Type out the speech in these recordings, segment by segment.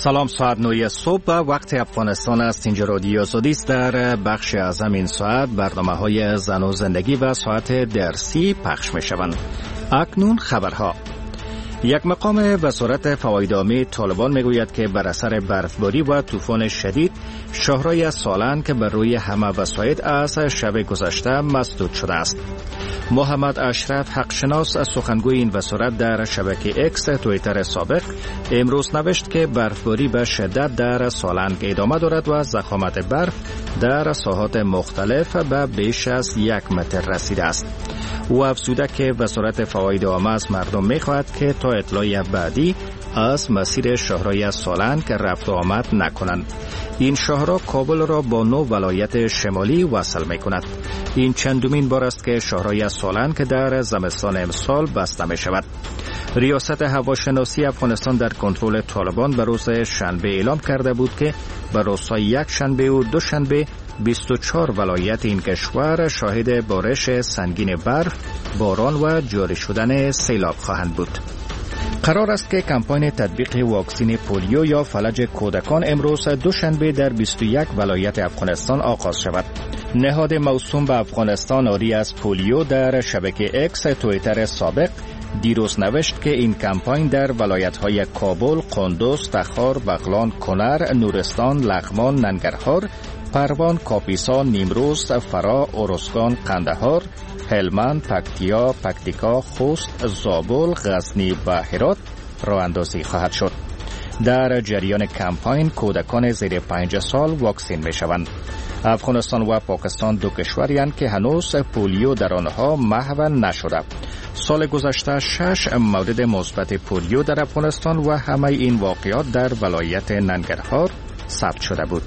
سلام، ساعت 9 صبح وقت افغانستان است. اینجا رادیو آزادی است. در بخش اعظم این ساعت برنامه‌های زن و زندگی و ساعت درسی پخش می‌شوند. اکنون خبرها. یک مقام وزارت فوایدعامه طالبان میگوید که بر اثر برفباری و طوفان شدید شاهرای سالن که بر روی همه وسایل از شب گذشته مسدود شده است. محمد اشرف حقشناس سخنگوی این وزارت در شبکه اکس توییتر سابق امروز نوشت که برفباری به شدت در سالنگ ادامه دارد و ضخامت برف در ساحات مختلف به بیش از 1 متر رسیده است. او افزوده که وزارت فواید عامه از مردم می‌خواهد که تا اطلاع بعدی از مسیر شاهرای سالنگ رفت و آمد نکنند. این شاهرا کابل را با 9 ولایت شمالی وصل می‌کند. این چندمین بار است که شاهرای سالنگ در زمستان امسال بسته می‌شود. ریاست هواشناسی افغانستان در کنترل طالبان به روز شنبه اعلام کرده بود که به روزهای یک شنبه و دو شنبه 24 ولایت این کشور شاهد بارش سنگین برف، باران و جاری شدن سیلاب خواهند بود. قرار است که کمپاین تطبیق واکسن پولیو یا فلج کودکان امروز دوشنبه در 21 ولایت افغانستان آغاز شود. نهاد موسوم به افغانستان آری از پولیو در شبکه اکس توییتر سابق دیروز نوشت که این کمپاین در ولایت‌های کابل، قندوز، تخار، بغلان، کنر، نورستان، لغمان، ننگرهار، پروان، کاپیسا، نیمروز، فرا، ارزگان، قندهار، هلمند، پکتیکا، خوست، زابل، غزنی و هرات راه اندازی خواهد شد. در جریان کمپاین کودکان زیر 5 سال واکسین می شوند. افغانستان و پاکستان دو کشوری‌اند که هنوز پولیو در آنها محو نشده. سال گذشته 6 مورد مثبت پولیو در افغانستان و همه این واقعات در ولایت ننگرهار ثبت شده بود.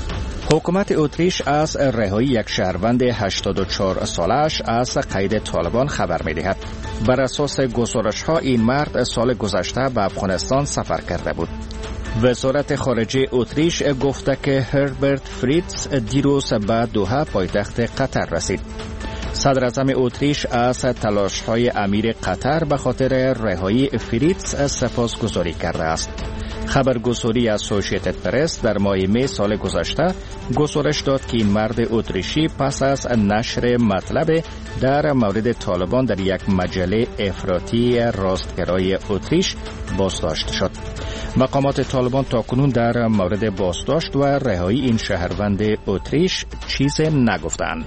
حکومت اتریش از رهایی یک شهروند 84 سالش از قید طالبان خبر می‌دهد. بر اساس گزارش‌ها این مرد سال گذشته به افغانستان سفر کرده بود. وزارت خارجه اتریش گفته که هربرت فریتز دیروز به دوحه پایتخت قطر رسید. صدر اعظم اتریش از تلاش‌های امیر قطر به خاطر رهایی فریتز سپاسگزاری کرده است. خبرگزاری اسوسییتد پرس در ماه می سال گذشته گزارش داد که این مرد اتریشی پس از نشر مطلب در مورد طالبان در یک مجله افراطی راستگرای اتریش بازداشت شد. مقامات طالبان تاکنون در مورد بازداشت و رهایی این شهروند اتریش چیز نگفتند.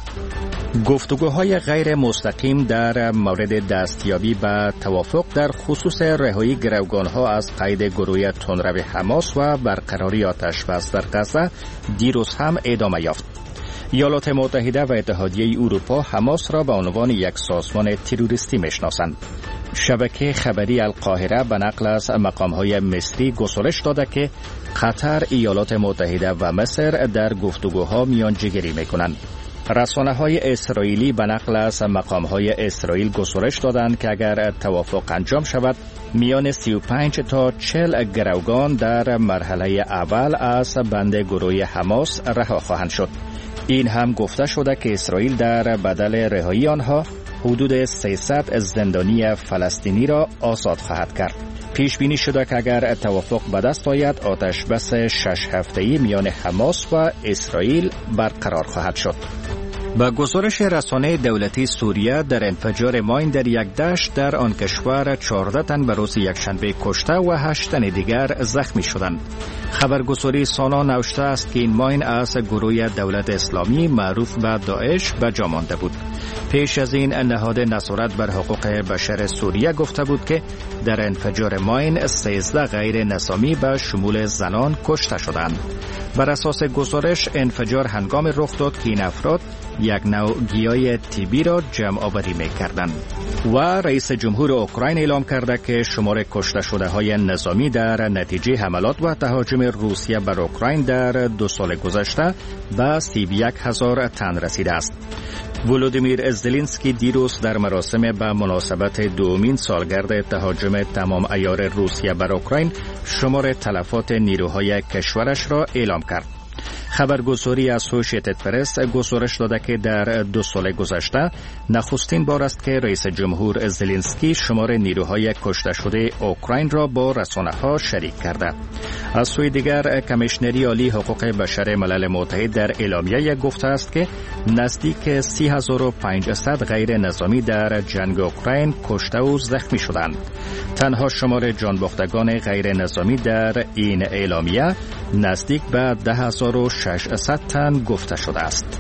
گفتگوهای غیر مستقیم در مورد دستیابی به توافق در خصوص رهایی گروگانها از قید گروه تندرو حماس و برقراری آتش‌بس در غزه دیروز هم ادامه یافت. ایالات متحده و اتحادیه اروپا حماس را به عنوان یک سازمان تروریستی میشناسند. شبکه خبری القاهره به نقل از مقام‌های مصری گزارش داده که قطر، ایالات متحده و مصر در گفتگوها میانجیگری میکنند. رسانه‌های اسرائیلی به نقل از مقام‌های اسرائیل گزارش دادند که اگر توافق انجام شود میان 35 تا 40 گروگان در مرحله اول از بند گروه حماس رها خواهند شد. این هم گفته شده که اسرائیل در بدل رهایی آنها حدود 300 زندانی فلسطینی را آزاد خواهد کرد. پیش بینی شده که اگر توافق به دست آید آتش بس 6 هفته‌ای میان حماس و اسرائیل برقرار خواهد شد. با گزارش رسانه دولتی سوریه در انفجار ماین در یک دشت در آن کشور 14 تن به روز یکشنبه کشته و 8 تن دیگر زخمی شدند. خبرگزاری سانا نوشته است که این ماین از گروه دولت اسلامی معروف به داعش به جا مانده بود. پیش از این نهاد نظارت بر حقوق بشر سوریه گفته بود که در انفجار ماین 13 غیر نظامی به شمول زنان کشته شدند. بر اساس گزارش انفجار هنگام رخ داد که این افراد یک نوع گیاه تیبی را جمع آوری می‌کردند. و رئیس جمهور اوکراین اعلام کرده که شمار کشته شده های نظامی در نتیجه حملات و تهاجم روسیه بر اوکراین در 2 سال گذشته به 31,000 تن رسیده است. ولودیمیر زلنسکی دیروز در مراسم به مناسبت دومین سالگرد تهاجم تمام عیار روسیه بر اوکراین شمار تلفات نیروهای کشورش را اعلام کرد. خبرگزاری اسوشیتد پرس گزارش داده که در 2 سال گذشته نخستین بار است که رئیس جمهور زلنسکی شمار نیروهای کشته شده اوکراین را با رسانه‌ها شریک کرده. از سوی دیگر کمیشنری عالی حقوق بشر ملل متحد در اعلامیه گفته است که نزدیک 3500 غیر نظامی در جنگ اوکراین کشته و زخمی شدند. تنها شمار جانباختگان غیر نظامی در این اعلامیه نزدیک به 10600 تن گفته شده است.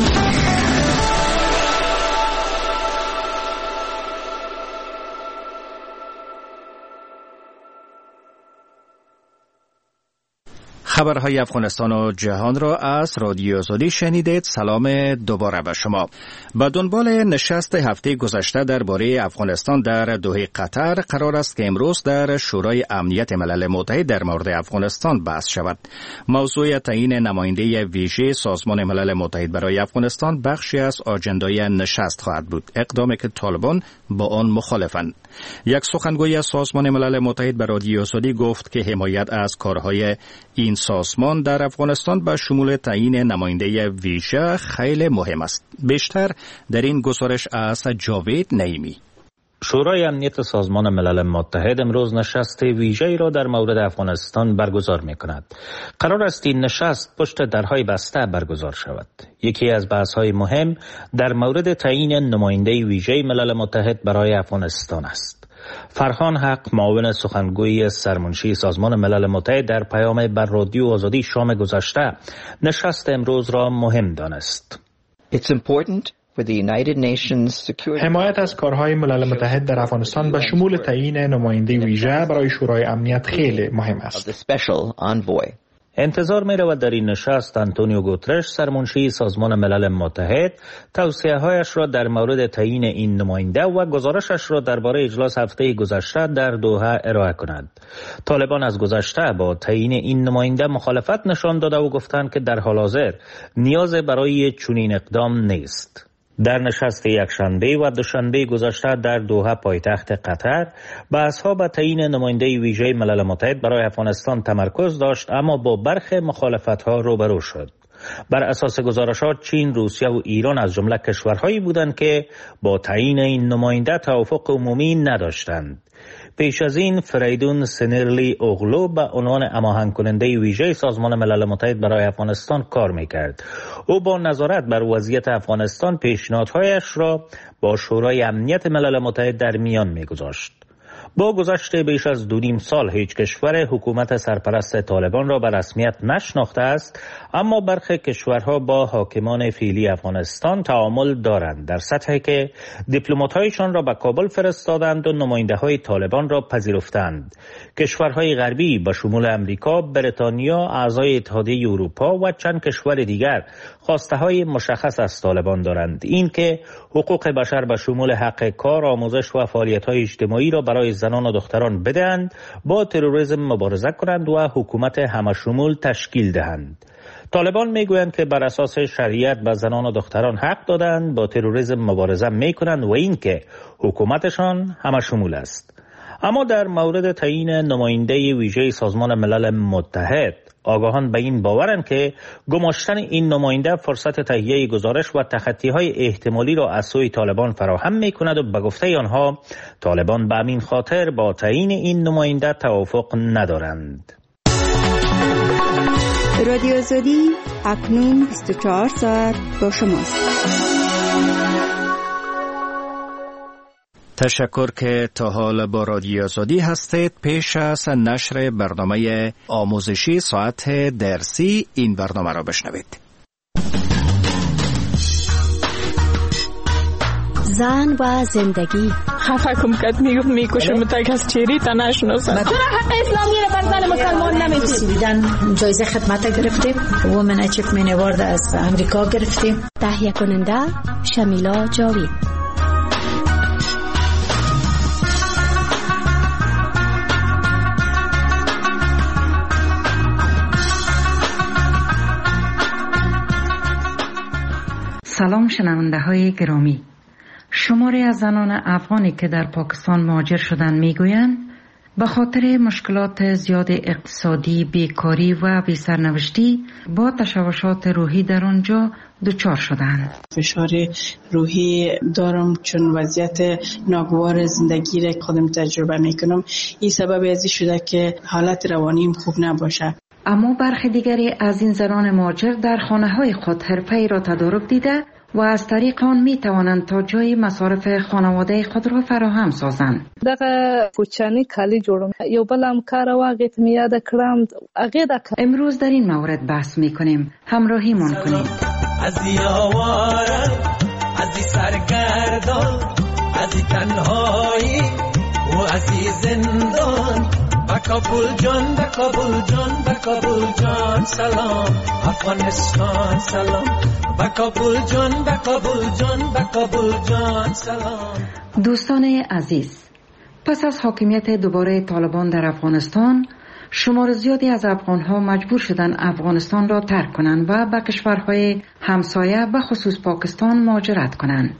خبرهای افغانستان و جهان را از رادیو آزادی شنیدید. سلام دوباره به شما. به دنبال نشست هفته گذشته درباره افغانستان در دوحه قطر قرار است که امروز در شورای امنیت ملل متحد در مورد افغانستان بحث شود. موضوع تعیین نماینده ویژه سازمان ملل متحد برای افغانستان بخشی از آجندای نشست خواهد بود، اقدامی که طالبان با آن مخالفند. یک سخنگوی از سازمان ملل متحد به رادیو آزادی گفت که حمایت از کارهای این سازمان در افغانستان به شمول تعیین نماینده ویژه خیلی مهم است. بیشتر در این گزارش از جاوید نعیمی. شورای امنیت سازمان ملل متحد امروز نشست ویژه‌ای را در مورد افغانستان برگزار می‌کند. قرار است این نشست پشت درهای بسته برگزار شود. یکی از بحث‌های مهم در مورد تعیین نماینده ویژه ملل متحد برای افغانستان است. فرهان حق، معاون سخنگوی سرمنشی سازمان ملل متحد، در پیام بر رادیو آزادی شام گذشته نشست امروز را مهم دانست. حمایت از کارهای ملل متحد در افغانستان به شمول تعیین نماینده ویژه برای شورای امنیت خیلی مهم است. انتظار می رود در این نشست آنتونیو گوترش، سرمنشی سازمان ملل متحد، توصیه‌هایش را در مورد تعیین این نماینده و گزارشش را درباره اجلاس هفته گذشته در دوحه ارائه کند. طالبان از گذشته با تعیین این نماینده مخالفت نشان داده و گفتند که در حال حاضر نیاز برای چنین اقدام نیست. در نشست یکشنبه و دوشنبه گذشته در دوحه پایتخت قطر بحث‌ها به تعیین نماینده ویژه ملل متحد برای افغانستان تمرکز داشت، اما با برخی مخالفت‌ها روبرو شد. بر اساس گزارشات چین، روسیه و ایران از جمله کشورهایی بودند که با تعیین این نماینده توافق عمومی نداشتند. پیش از این فریدون سنرلی اوغلو به عنوان هماهنگ کننده ویژه سازمان ملل متحد برای افغانستان کار میکرد. او با نظارت بر وضعیت افغانستان پیشنهادهایش را با شورای امنیت ملل متحد در میان میگذاشت. با گذشت بیش از 2.5 سال هیچ کشور حکومت سرپرست طالبان را به رسمیت نشناخته است، اما برخی کشورها با حاکمان فعلی افغانستان تعامل دارند، در سطحی که دیپلمات‌هایشان را به کابل فرستادند و نماینده‌های طالبان را پذیرفتند. کشورهای غربی به شمول امریکا، بریتانیا، اعضای اتحادیه اروپا و چند کشور دیگر خواسته‌های مشخص از طالبان دارند. این که حقوق بشر به شمول حق کار، آموزش و فعالیت‌های اجتماعی را برای زنان و دختران بدهند، با تروریسم مبارزه کنند و حکومت همشمول تشکیل دهند. طالبان میگویند که بر اساس شریعت به زنان و دختران حق دادند، با تروریسم مبارزه میکنند و این که حکومتشان همشمول است. اما در مورد تعیین نماینده ویژه سازمان ملل متحد، آگاهان به این باورند که گماشتن این نماینده فرصت تهیه گزارش و تخطی‌های احتمالی را از سوی طالبان فراهم می‌کند و به گفته آنها طالبان به همین خاطر با تعیین این نماینده توافق ندارند. رادیو آزادی اکنون 24 ساعت با شماست. تشکر که تا حال با رادیو آزادی هستید. پیش از نشر برنامه آموزشی ساعت درسی این برنامه را بشنوید. زن و زندگی. خفه کم کت میکشه متک از چیری تا نشناسن. چرا حق اسلامی را بر زن مسلمان نمیدید؟ جایزه خدمت گرفتیم. وومن اچیومنت اوارد از امریکا گرفتیم. تهیه کننده شمیلا جاوید. سلام شنونده های گرامی. شماری از زنان افغانی که در پاکستان مهاجر شدند میگویند به خاطر مشکلات زیاد اقتصادی، بیکاری و بی‌سرنوشتی با تشوشات روحی در آنجا دچار شدند. فشار روحی دارم چون وضعیت ناگوار زندگی را خودم تجربه میکنم. این سبب ازی شده که حالت روانیم خوب نباشه. اما برخی دیگری از این زنان مهاجر در خانه‌های خود حرفه‌ای را تدارک دیده و از طریق آن می توانند تا جای مصارف خانواده خود را فراهم سازند. دغه پوچانی کالی جوړم یو بل همکار واغې ته یاد کړم هغه د امروز در این مورد بحث می کنیم. همراهیمان کنید. از یاوارم از سرگردان از تنهایی و از زندان بکابل جان بکابل جان بکابل جان سلام افغانستان سلام بکابل جان بکابل جان بکابل جان سلام. دوستان عزیز، پس از حاکمیت دوباره طالبان در افغانستان، شمار زیادی از افغانها مجبور شدند افغانستان را ترک کنند و به کشورهای همسایه به خصوص پاکستان مهاجرت کنند،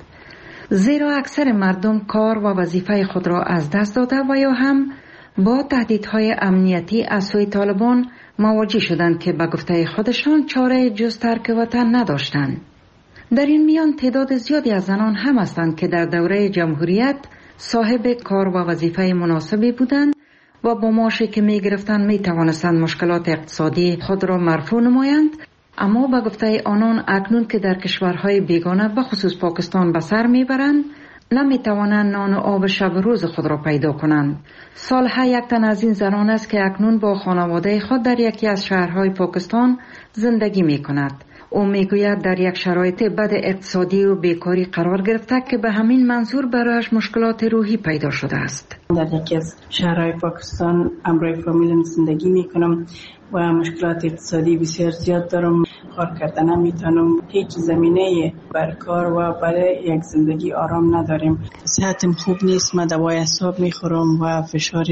زیرا اکثر مردم کار و وظیفه خود را از دست داده و یا هم با تهدیدهای امنیتی از سوی طالبان مواجه شدند که به گفته خودشان چاره جز ترک وطن نداشتند. در این میان تعداد زیادی از زنان هم هستند که در دوره جمهوریت صاحب کار و وظیفه مناسبی بودند و با معاشی که می گرفتند می توانستند مشکلات اقتصادی خود را مرفوع نمایند، اما به گفته آنان اکنون که در کشورهای بیگانه به خصوص پاکستان به سر می برند نمی توانند نان و آب شب روز خود را پیدا کنند. صالحه یک تن از این زنان است که اکنون با خانواده خود در یکی از شهرهای پاکستان زندگی می کند. او می گوید در یک شرایط بد اقتصادی و بیکاری قرار گرفته که به همین منظور برایش مشکلات روحی پیدا شده است. در یکی از شهرهای پاکستان همراه فامیلم زندگی می کنم و مشکلات اقتصادی بسیار زیاد دارم. کار کردن نمیتونم، هیچ زمینه بر کار و برای یک زندگی آرام نداریم. صحتم خوب نیست، من دوای اعصاب میخورم و فشار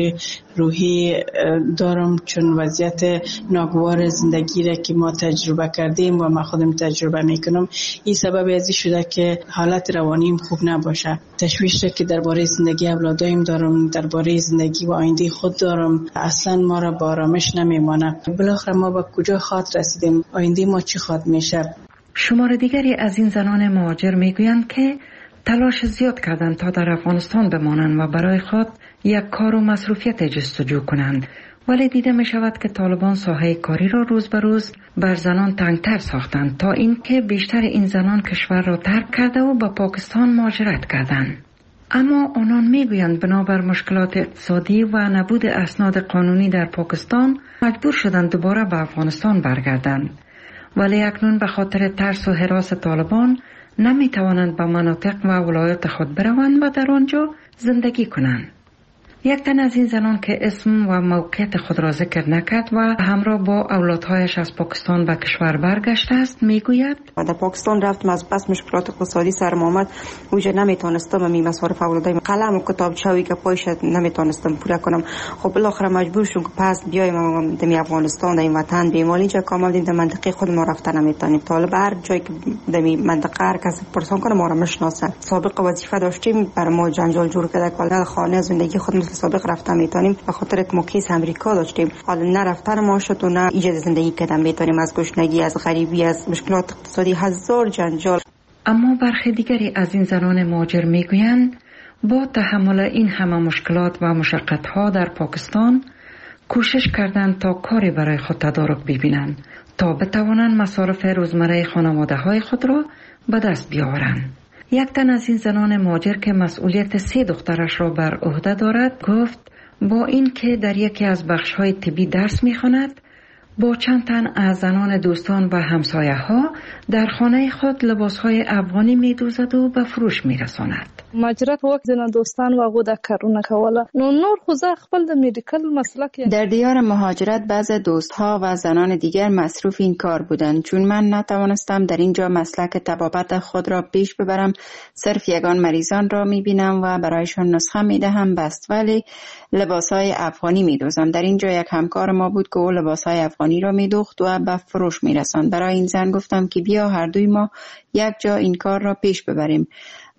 روحی دارم چون وضعیت ناگوار زندگی را که ما تجربه کردیم و من خودم تجربه میکنم، این سبب ازی شده که حالت روانیم خوب نباشه. تشویش که درباره زندگی اولادایم دارم، درباره زندگی و آینده خود دارم، اصلا ما را با آرامش نمیمانه. بالاخره ما به کجا خواهد رسیدیم؟ آینده ما چی خواهد میشه؟ شمار دیگری از این زنان مهاجر میگویند که تلاش زیاد کردند تا در افغانستان بمانند و برای خود یک کار و مصروفیت جستجو کنند، ولی دیده می شود که طالبان ساحه کاری را روز به روز بر زنان تنگتر ساختند تا اینکه بیشتر این زنان کشور را ترک کرده و به پاکستان مهاجرت کردند. اما آنان میگویند بنابر مشکلات اقتصادی و نبود اسناد قانونی در پاکستان مجبور شدند دوباره به افغانستان برگردند، ولی اکنون به خاطر ترس و هراس طالبان نمی توانند به مناطق و ولایات خود بروند و در آنجا زندگی کنند. یک تن از این زنان که اسم و موقعیت خود را ذکر نکرد و همراه با اولادهایش از پاکستان به کشور برگشته است میگوید در پاکستان رفتم، از بس مشکلات اقتصادی سرم آمد، اونجا نمیتونستم می مصارف اولادایم قلم و کتابچه‌ای که پایش نمیتونستم پوره کنم. خب بالاخره مجبور شدم که پس بیایم در افغانستان، در این وطن بیمال اینجا کامل در منطقه خود ما رفتن نمیتونیم. طالب هر جایی که در منطقه هر کس پرسان کنه ما را میشناسن. سابق وظیفه داشتیم، بر ما جنجال جور کرده کلا خانه زندگی خود سابق رفتن میتونیم به خاطر که مکیس امریکا داشتیم، حالا نه رفتن ما شد و نه ایجاد زندگی کردن میتونیم، از گشنگی، از غریبی، از مشکلات اقتصادی، هزار جنجال. اما برخی دیگری از این زنان مهاجر میگویند با تحمل این همه مشکلات و مشقت‌ها در پاکستان کوشش کردند تا کاری برای خود تدارک ببینند تا بتوانند مصارف روزمره خانواده‌های خود را به دست بیاورند. یک تن از این زنان مهاجر که مسئولیت 3 دخترش را بر عهده دارد گفت با این که در یکی از بخش‌های طبی درس می‌خواند، با چند تن از زنان دوستان و همسایه‌ها در خانه خود لباس‌های افغانی می‌دوزد و به فروش می‌رساند. مهاجرت وخت زنان دوستان و غو د کارونه کوله نور خو زه خپل د میډیکل مسلک. در دیار مهاجرت بعض دوستها و زنان دیگر مصروف این کار بودند، چون من نتوانستم در اینجا مسلک طبابت خود را پیش ببرم. صرف یگان مریضان را می‌بینم و برایشان نسخه می‌دهم بس، ولی لباس‌های افغانی می‌دوزم. در اینجا یک همکار ما بود که او لباس‌های افغانی را می‌دوخت و به فروش می‌رساند. برای این زن گفتم که بیا هر دوی ما یک جا این کار را پیش ببریم.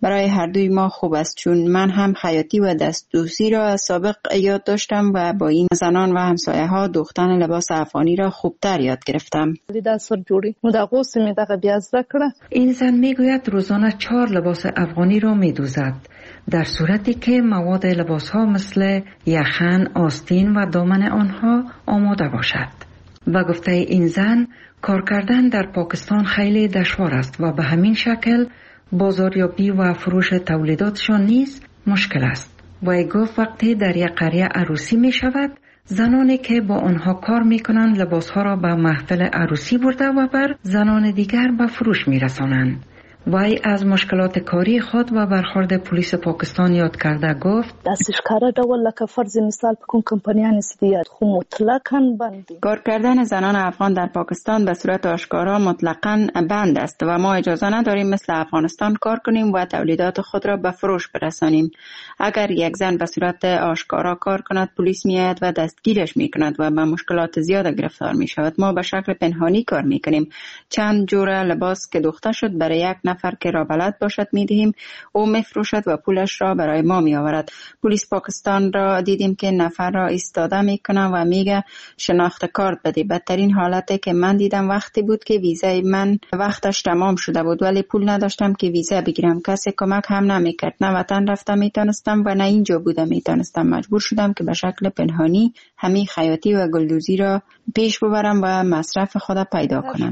برای هر دوی ما خوب است، چون من هم خیاطی و دستدوزی را از سابق یاد داشتم و با این زنان و همسایه ها دوختن لباس افغانی را خوبتر یاد گرفتم. این زن میگوید روزانه 4 لباس افغانی را میدوزد، در صورتی که مواد لباس ها مثل یخن، آستین و دامن آنها آماده باشد. و گفته این زن کار کردن در پاکستان خیلی دشوار است و به همین شکل بازاریابی و فروش تولیداتشان نیز مشکل است. و گفت وقتی در یک قریه عروسی می شود، زنانی که با آنها کار می کنند لباس ها را به محفل عروسی برده و بر زنان دیگر به فروش می رسانند. وی از مشکلات کاری خود و برخورد پلیس پاکستان یاد کرده گفت کار کردن زنان افغان در پاکستان به صورت آشکارا مطلقاً بند است و ما اجازه نداریم مثل افغانستان کار کنیم و تولیدات خود را به فروش برسانیم. اگر یک زن به صورت آشکارا کار کند، پلیس میآید و دستگیرش میکند و به مشکلات زیاد گرفتار می شود. ما به شکل پنهانی کار میکنیم. چند جوره لباس که دوخته شد برای یک نفر که را بلد باشد میدهیم، او میفروشد و پولش را برای ما میآورد. پلیس پاکستان را دیدیم که نفر را ایستاده میکنه و میگه شناخت کارت بده. بدترین حالتی که من دیدم وقتی بود که ویزای من وقتش تمام شده بود ولی پول نداشتم که ویزا بگیرم. کسی کمک هم نمیکرد. نه وطن رفتم میتونستم و نه اینجا بودم میتونستم. مجبور شدم که به شکل پنهانی همین خیاطی و گلدوزی را پیش ببرم و مصرف خود پیدا کنم.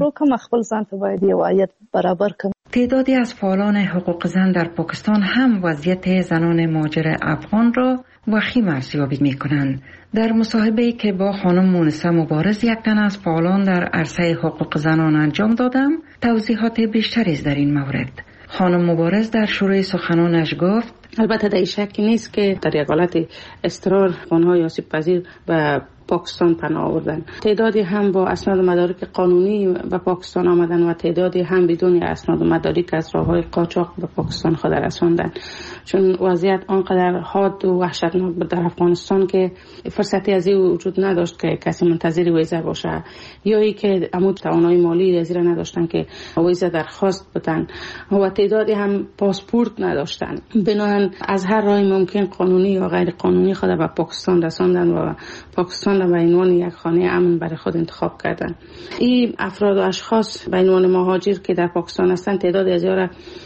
تعدادی از فعالان حقوق زن در پاکستان هم وضعیت زنان مهاجر افغان را وخیم ارزیابی می کنند. در مصاحبه‌ای که با خانم مونسه مبارز، یک تن از فعالان در عرصه حقوق زنان انجام دادم، توضیحات بیشتری در این مورد. خانم مبارز در شروع سخنانش گفت البته در شکی نیست که در یک حالت اضطرار افغان‌های آسیب پذیر و پاکستان پناه آوردن. تعدادی هم با اسناد و مدارک قانونی به پاکستان آمدن و تعدادی هم بدون اسناد و مدارک از راه‌های قاچاق به پاکستان خود رساندن. چون وضعیت آنقدر حاد و وحشتناک بود در افغانستان که فرصتی از این وجود نداشت که کسی منتظر ویزا باشه، یا ای که عمود توانایی مالی از این نداشتن که ویزا درخواست بدن و تعدادی هم پاسپورت نداشتن. بنابراین از هر راه ممکن قانونی یا غیر قانونی خود به پاکستان رساندن و پاکستان به عنوان یک خانه امن برای خود انتخاب کردن. این افراد و اشخاص به عنوان مهاجر که در پاکستان هستند، تعداد زیاد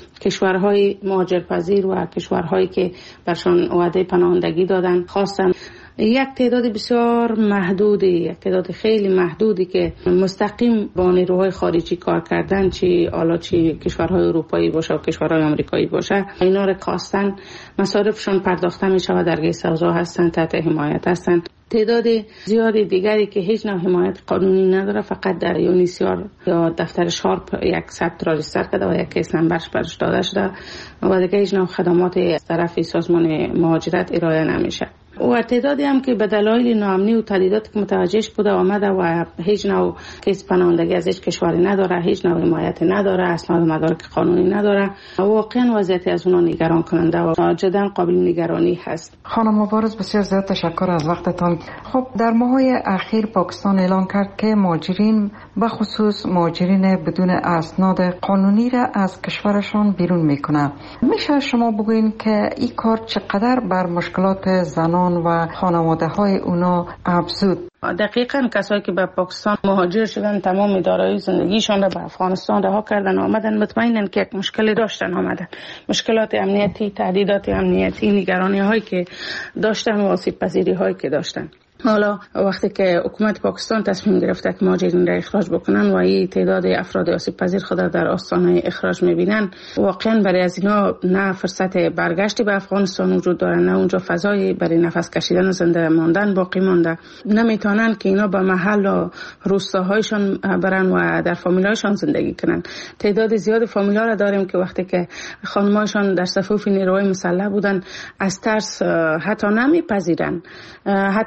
کشورهای مهاجرپذیر و کشورهایی که برشان وعده پناهندگی دادن خواستن. یک تعداد بسیار محدودی، یک تعداد خیلی محدودی که مستقیم با نیروهای خارجی کار کردن، چی کشورهای اروپایی باشه و کشورهای آمریکایی باشه، اینا را خواستن مصارفشون پرداخته می شود، در گیس اوضاع هستن، تحت حمایت هستن. تعداد زیادی دیگری که هیچ نوع حمایت قانونی نداره، فقط در یونیسیار یا دفتر شارپ یک ثبت را رجیستر کرده و یک کیس نمبرش برش داده شده و دیگه هیچ نوع خدمات از طرف سازمان مهاجرت ارائه نمیشه. و تعدادی هم که به دلایل ناامنی و تهدیداتی که متوجهش بوده آمده و هیچ نوع کیس پناهندگی از هیچ کشوری نداره، هیچ نوع حمایت نداره، اسناد و مدارک قانونی نداره، واقعا وضعیت از اونها نگران کننده و جدا قابل نگرانی هست. خانم مبارز، بسیار زیاد تشکر از وقتتان. خب در ماه‌های اخیر پاکستان اعلام کرد که مهاجرین، به خصوص مهاجرین بدون اسناد قانونی را از کشورشان بیرون میکنه. میشه شما بگوین که این کار چقدر بر مشکلات زنان و خانواده های اونا افزود؟ دقیقاً کسایی که به پاکستان مهاجر شدن تمام دارایی زندگیشان را به افغانستان رها کردن آمدن، مطمئنن که یک مشکلی داشتن آمدن. مشکلات امنیتی، تهدیدات امنیتی، نگرانی هایی که داشتن و آسیب پذیری هایی که داشتن. حالا وقتی که حکومت پاکستان تصمیم گرفته که مهاجرین را اخراج بکنن و این تعداد افراد آسیب پذیر خود در آستانه اخراج میبینن، واقعا برای از اینا نه فرصت برگشتی به افغانستان وجود داره، نه اونجا فضایی برای نفس کشیدن و زنده ماندن باقی مانده. نمیتونن که اینا به محل و روستاهایشان برن و در فامیلایشان زندگی کنن. تعداد زیاد فامیلا را داریم که وقتی که خانمایشان در صفوف نیروهای مسلح بودن، از ترس حتی نمیپذیرن، حتی به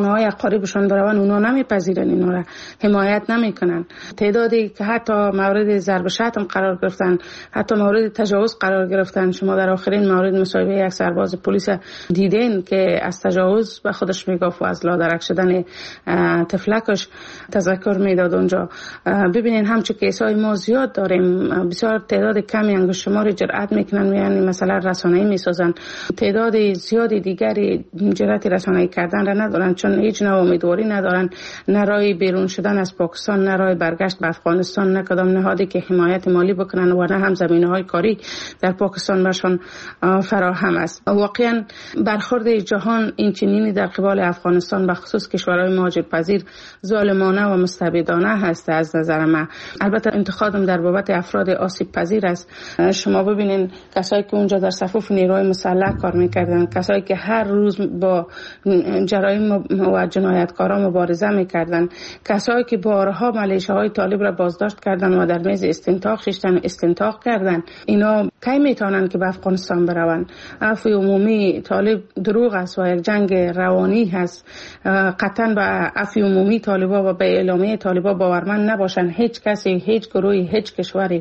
خانه‌های اقاربشان بروند، اونا نمیپذیرن، اینا را حمایت نمیکنن. تعدادی که حتی مورد ضرب شتم قرار گرفتن، حتی مورد تجاوز قرار گرفتن. شما در آخرین مورد مصاحبه یک سرباز پلیس دیدین که از تجاوز به خودش میگفت و از لادرک شدن طفلکش تذکر میداد اونجا. ببینین همچه کیسای ما زیاد داریم، بسیار تعداد کمی انگشت شماری جرأت میکنن میان مثلا رسانه‌ای میسازن، تعداد زیادی دیگری جرأت رسانه‌ای کردن را ندارن، چون هیچ نوع امیدواری ندارن، نه راه بیرون شدن از پاکستان، نه راه برگشت به افغانستان، نه کدام نهادی که حمایت مالی بکنن و نه هم زمینه‌های کاری در پاکستان برشان فراهم است. واقعا برخورد جهان این چنینی در قبال افغانستان به خصوص کشورهای مهاجرپذیر ظالمانه و مستبدانه هست از نظر من. البته انتقادم در بابت افراد آسیب پذیر است. شما ببینین کسایی که اونجا در صفوف نیروهای مسلح کار میکردن، کسایی که هر روز با جرایم و جنایتکاران مبارزه میکردن، کسایی که بارها ملیشه‌های طالب را بازداشت کردن و در میز استنطاق کردن، اینا کی میتونن که به افغانستان بروند؟ عفو عمومی طالب دروغ است و یک جنگ روانی هست. قطعا به عفو عمومی طالبا و به اعلامیه طالبا باورمند نباشن. هیچ کسی، هیچ گروهی، هیچ کشوری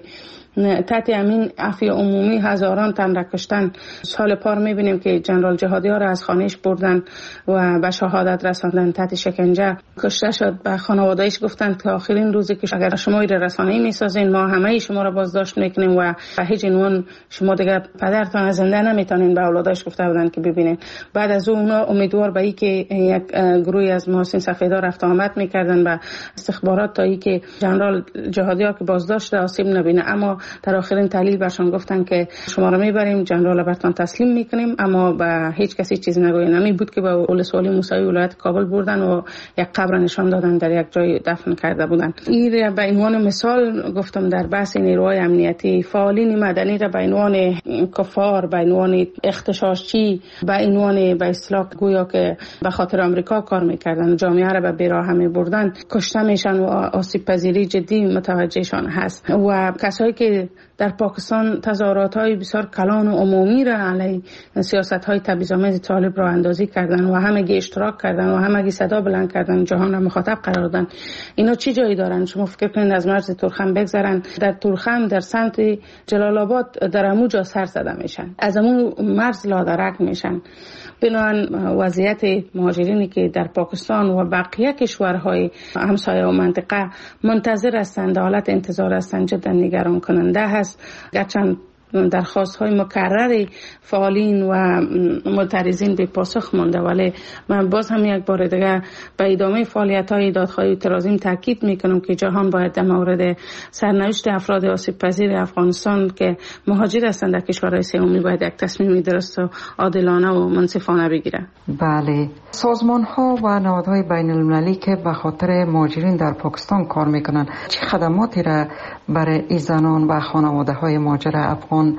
تحت امین عفو عمومی هزاران تن را کشتن. سال پار میبینیم که جنرال جهادی ها را از خانهش بردن و به شهادت رساندن، تحت شکنجه کشته شد. به خانواده‌اش گفتن که آخرین روزی که اگر شما این رسانه‌ای میسازین ما همه شما را بازداشت میکنیم و به هیچ عنوان شما دیگه پدرتان زنده نمیتونین. به اولادش گفته بودن که ببینین. بعد از اونا امیدوار به اینکه یک گروهی از محسن سفیدا رفت آمد میکردن به استخبارات تا اینکه جنرال جهادی ها که بازداشت آسیب نبینه، اما در آخرین تحلیل برشان گفتن که شما را میبریم، جنرال برتان تسلیم میکنیم، اما به هیچ کسی چیز نگویین. نمی بود که به ولسوالی موسوی ولایت کابل بردن و یک قبر نشان دادن، در یک جای دفن کرده بودن. این به عنوان مثال گفتم در بحث نیروهای امنیتی. فعالین مدنی را به عنوان کفار، به عنوان اغتشاشچی، به عنوان به اصطلاح گویا که به خاطر آمریکا کار میکردن، جامعه را به بیراه میبردن، کشته میشن و آسیب پذیری جدی متوجهشان هست. و کسایی که در پاکستان تظاهرات‌های بسیار کلان و عمومی را علیه سیاست‌های تبعیض‌آمیز طالب را اندازی کردن و همگی اشتراک کردن و همگی صدا بلند کردن، جهان را مخاطب قرار دادن. اینا چی جایی دارن؟ شما فکر کنید از مرز تورخم بگذرن، در تورخم در سمت جلال آباد در همونجا سر زده میشن، از همون مرز لادرک میشن. بنابراین وضعیت مهاجرینی که در پاکستان و بقیه کشورهای همسایه و منطقه منتظر هستند، حالت انتظار هستند، جدا نگران کننده هست. گرچند درخواست‌های مکرر فعالین و معترضین به پاسخ مانده، ولی من باز هم یک بار دیگه به ادامه فعالیت‌های دادخواهی اعتراضیم تاکید میکنم که جهان باید در مورد سرنوشت افراد آسیب پذیر افغانستان که مهاجر هستند در کشورهای سومی باید یک تصمیم درست و عادلانه و منصفانه بگیره. بله، سازمان‌ها و نهادهای بین‌المللی که به خاطر مهاجرین در پاکستان کار میکنند چه خدماتی را برای این زنان و خانواده‌های مهاجر افغان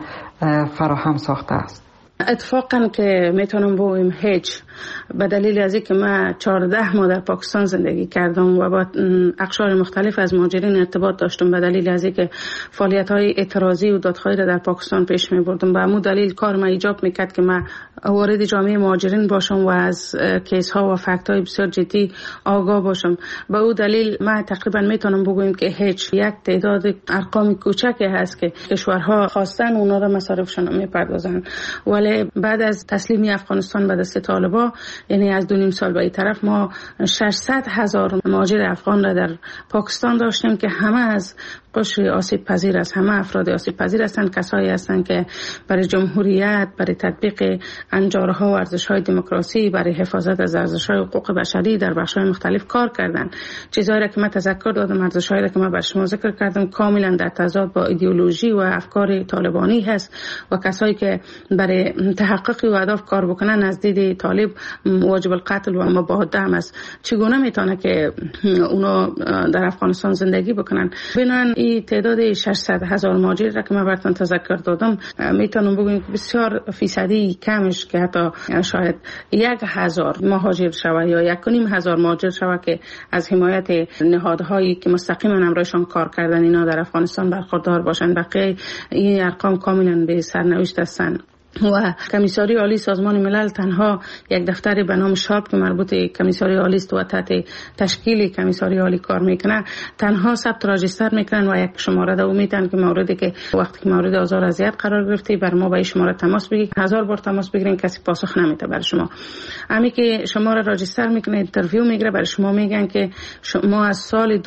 فراهم ساخته است؟ اتفاقا که میتونم بگم هیچ، به دلیل از اینکه من 14 ماه در پاکستان زندگی کردم و با اقشار مختلف از مهاجرین ارتباط داشتم، به دلیل از اینکه فعالیت‌های اعتراضی و دادخواهی را در پاکستان پیش می‌بردم، به همون دلیل کار ما ایجاب میکرد که من وارد جامعه مهاجرین باشم و از کیس‌ها و فکت‌های بسیار جدی آگاه باشم. به اون دلیل من تقریبا میتونم بگم که هیچ، یک تعداد ارقام کوچکی هست که کشورها خواستن اونا را مصارفشون میپردازن، ولی بعد از تسلیم افغانستان به دست طالبان، یعنی از 2.5 سال به این طرف، ما 600,000 مهاجر افغان را در پاکستان داشتیم که همه از قشر آسیب پذیر است، همه افراد آسیب پذیر هستند، کسایی هستند که برای جمهوریت، برای تطبیق انجارها و ارزش‌های دموکراسی، برای حفاظت از ارزش‌های حقوق بشری در بخش‌های مختلف کار کردند. چیزایی را که من تذکر دادم، ارزش‌هایی را که من بر شما ذکر کردم، کاملا در تضاد با ایدئولوژی و افکار طالبانی هست و کسایی که برای تحقق اهداف کار بکنن از دید طالب واجب القتل و مباح دم است. چگونه میتونه که اونا در افغانستان زندگی بکنن؟ بنابراین این تعداد 600,000 مهاجر را که من براتون تذکر دادم، میتونم بگم که بسیار فیصدی کمش که حتی شاید 1,000 مهاجر شوه یا 1,500 مهاجر شوه که از حمایت نهادهایی که مستقیما همراهشان کار کردن اینا در افغانستان برخوردار باشند. بقیه این ارقام کاملا به سرنوشت هستند. و کمیساری عالی سازمان ملل تنها یک دفتر به نام شارپ که مربوط کمیساری عالی است و تحت تشکیل کمیساری عالی کار میکنه تنها ثبت راجستر میکنن و یک شماره دو میتن که موردی که وقتی که مورد آزار و اذیت قرار گرفتی بر ما با این شماره تماس بگیرید. 1000 بار تماس بگیرین کسی پاسخ نمیده بر شما. امی که شما را راجستر میکنه اینترویو میگیره بر شما میگن که ما از سال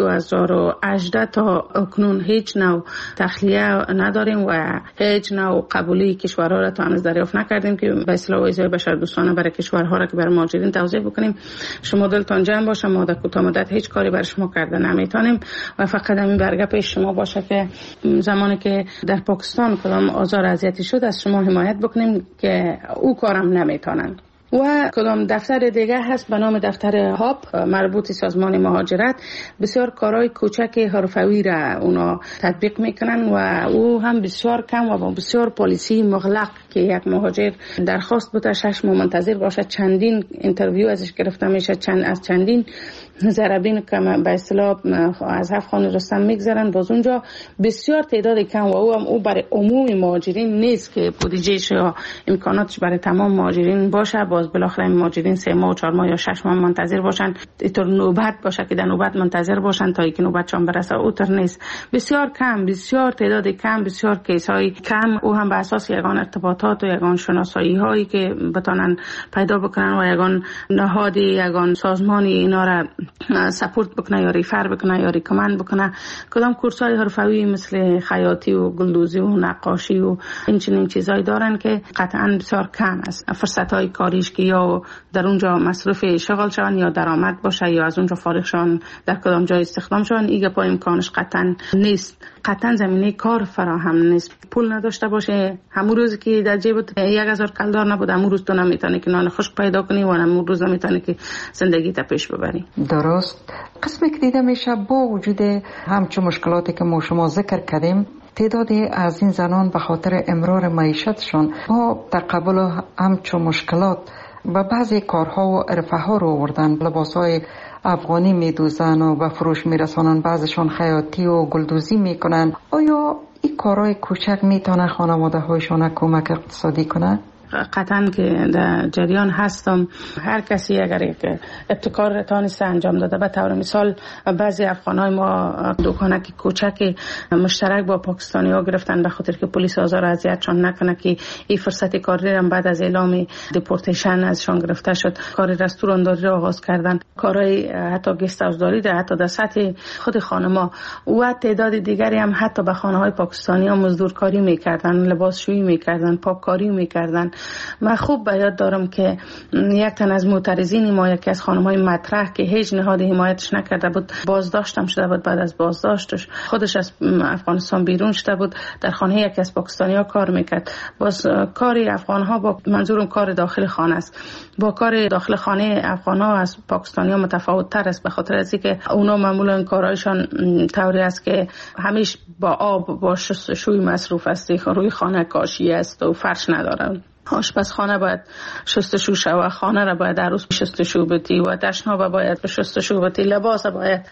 2018 تا اکنون هیچ نوع تخلیه نداریم و هیچ نوع قبولی کشورها را تا هنوز دریافت نکردیم که به اصطلاح ویزای بشردوستانه برای کشورها را که برای مهاجرین توزیع بکنیم. شما دلتان جمع باشه، ما در کوتاه مدت هیچ کاری برای شما کرده نمیتونیم و فقط همین برگه پیش شما باشه که زمانی که در پاکستان کدام آزار اذیتی شد از شما حمایت بکنیم که او کارم نمیتونن. و کدام دفتر دیگه هست به نام دفتر هاپ مربوط سازمان مهاجرت. بسیار کارهای کوچک حرفوی را اونا تطبیق میکنن و او هم بسیار کم و بسیار پالیسی مغلق که یک مهاجر درخواست بده 6 ماه منتظر باشه، چندین اینترویو ازش گرفته میشه، از چندین ضربین که به اصطلاح از افغان رستم میگذرن باز اونجا بسیار تعداد کم و او برای عموم مهاجرین نیست که بودجهش یا امکاناتش برای تمام مهاجرین باشه. باز بالاخره مهاجرین 3 ماه و 4 ماه یا 6 ماه منتظر باشن، اینطور نوبت باشه که در نوبت منتظر باشن تا اینکه نوبتشون برسه، اوتر نیست. بسیار کم، بسیار تعداد کم، بسیار کیس های کم، او هم به اساس یگان ارتباطات و یگان شناسایی هایی که بتونن پیدا بکنن و یگان نهادی یگان سازمانی اینا را سپورت بکنه یا ریفر بکنه یا ریکمند بکنه. کدام کورس های حرفوی مثل خیاطی و گلدوزی و نقاشی و این چنین چیزایی دارن که قطعا بسیار کم است. فرصت های کاریش که یا در اونجا مصرف شغل شون یا درآمد باشه یا از اونجا فارغ شون در کدام جای استخدام شون، ایگه پای امکانش قطعا نیست. قطعا زمینه کار فراهم نیست. پول نداشته باشه، همون روزی که در جیبت 1000 کلدار نبود همون روز تو نمیتونی که نان خشک پیدا کنی و همون روز نمیتونی که زندگی تا پیش ببری. درست. قسمی که دیده میشه با وجود همچون مشکلاتی که ما شما ذکر کردیم، تعدادی از این زنان به خاطر امرار معیشتشون با تقبل همچون مشکلات و بعضی کارها و عرفه ها رو آوردن. لباسهای افغانی میدوزن و به فروش میرسانن، بعضشون خیاطی و گلدوزی میکنن. آیا این کارهای کوچک میتونه خانواده هایشون کمک اقتصادی کنه؟ قطعا که در جریان هستم. هر کسی اگر یک ابتکار تانسته انجام داده، به طور مثال بعضی افغانای ما دکانک کوچک مشترک با پاکستانی ها گرفتن به خاطر که پلیس آزار و اذیتشان نکنه که این فرصت کاری را بعد از اعلام دیپورتیشن ازشان گرفته شد کار رستورانداری را آغاز کردن، کارهای حتی گست هاوسداری در حتی در سطح خود خانما و تعداد دیگری هم حتی به خانه های پاکستانی ها مزدورکاری میکردن، لباسشویی میکردن، پاککاری میکردن. من خوب به یاد دارم که یک تن از معترضین ما، یکی از خانم‌های مطرح که هیچ نهاد حمایتش نکرده بود، بازداشتم شده بود. بعد از بازداشتش خودش از افغانستان بیرون شده بود، در خانه یکی از پاکستانی‌ها کار میکرد. باز کاری افغان‌ها با منظورم کار داخل خانه است، با کار داخل خانه افغان‌ها از پاکستانی‌ها متفاوت‌تر است، به خاطر از اینکه اونا معمولاً کارایشان طوری است که همیشه با آب با شستشوی مصروف است، روی خانه کاشی است و فرش ندارن. آشپزخانه باید شستشو شود، خانه را باید عروس شستشو بدی و دشنا باید شستشو بدی، لباس باید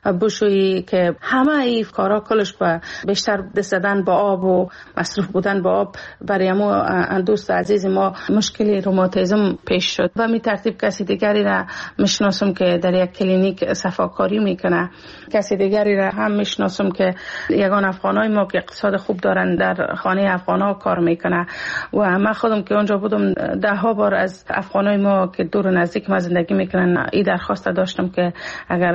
بشویی که همه این کارا کلش با بیشتر دست زدن با آب و مصروف بودن با آب برای ما دوست عزیز ما مشکلی روماتیسم پیش شد. و می ترتیب کسی دیگری را میشناسم که در یک کلینیک صفاکاری میکنه، کسی دیگری را هم میشناسم که یگان افغانای ما که اقتصاد خوب دارن در خانه افغانا کار میکنه. و من خودم که اونجا بودم 10 بار از افغانای ما که دور نزدیک ما زندگی میکنن این درخواست داشتم که اگر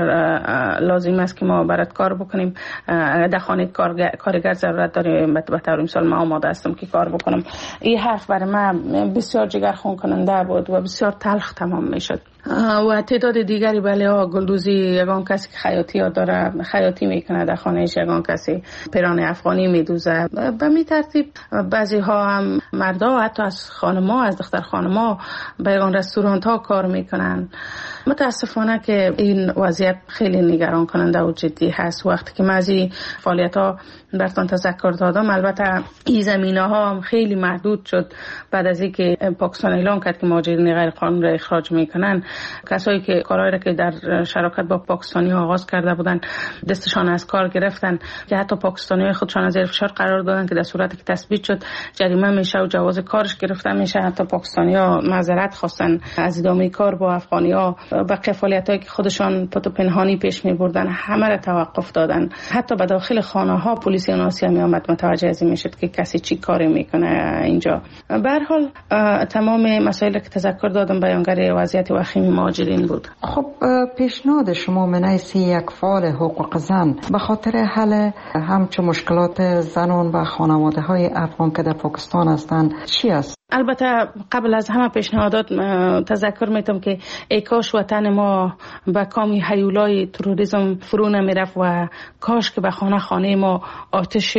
لازم است که ما برات کار بکنیم، در خانه کارگر ضرورت داریم، به طور مثال ما آماده هستم که کار بکنم. این حرف برای من بسیار جگرخون کننده بود و بسیار تلخ تمام میشد. و تعداد دیگری بله گلدوزی، یگان کسی که خیاطی ها داره خیاطی میکنه در خانهش، یگان کسی پیران افغانی میدوزه. به می ترتیب بعضی ها هم مردا حتی از خانما، از دختر خانما به یگان رستورانت ها کار میکنن. متاسفانه که این وضعیت خیلی نگران کننده و جدی هست. وقتی که بعضی فعالیت ها براتون تذکر دادم، البته این زمینه ها هم خیلی محدود شد بعد از اینکه پاکستان اعلام کرد که مهاجرین غیر قانونی را اخراج میکنن. کسایی که کارهایی را که در شراکت با پاکستانی آغاز کرده بودند دستشان از کار گرفتن که حتی پاکستانی خودشان از زیر فشار قرار دادن که در صورتی که تثبیت شد جریمه میشه و جواز کارش گرفته میشه. حتی پاکستانی‌ها معذرت خواستن از ادامه کار با افغانی‌ها و قفالیتایی که خودشان پنهانی پیش می‌بردن همه را توقف دادن. حتی به داخل خانه‌ها پلیس آسیا میآمد متوجه از این میشد که کسی چی کاری میکنه اینجا. به هر حال تمام مسائل که تذکر دادم بیانگر وضعیت وخیم مهاجرین بود. خب پیشنهاد شما من حیث یک فعال حقوق زن به خاطر حل همچون مشکلات زنان و خانواده های افغان که در پاکستان هستند چی است؟ البته قبل از همه پیشنهادات تذکر میتم که ای کاش وطن ما به کام هیولای تروریسم فرو نمیرفت و کاش که به خانه ما آتش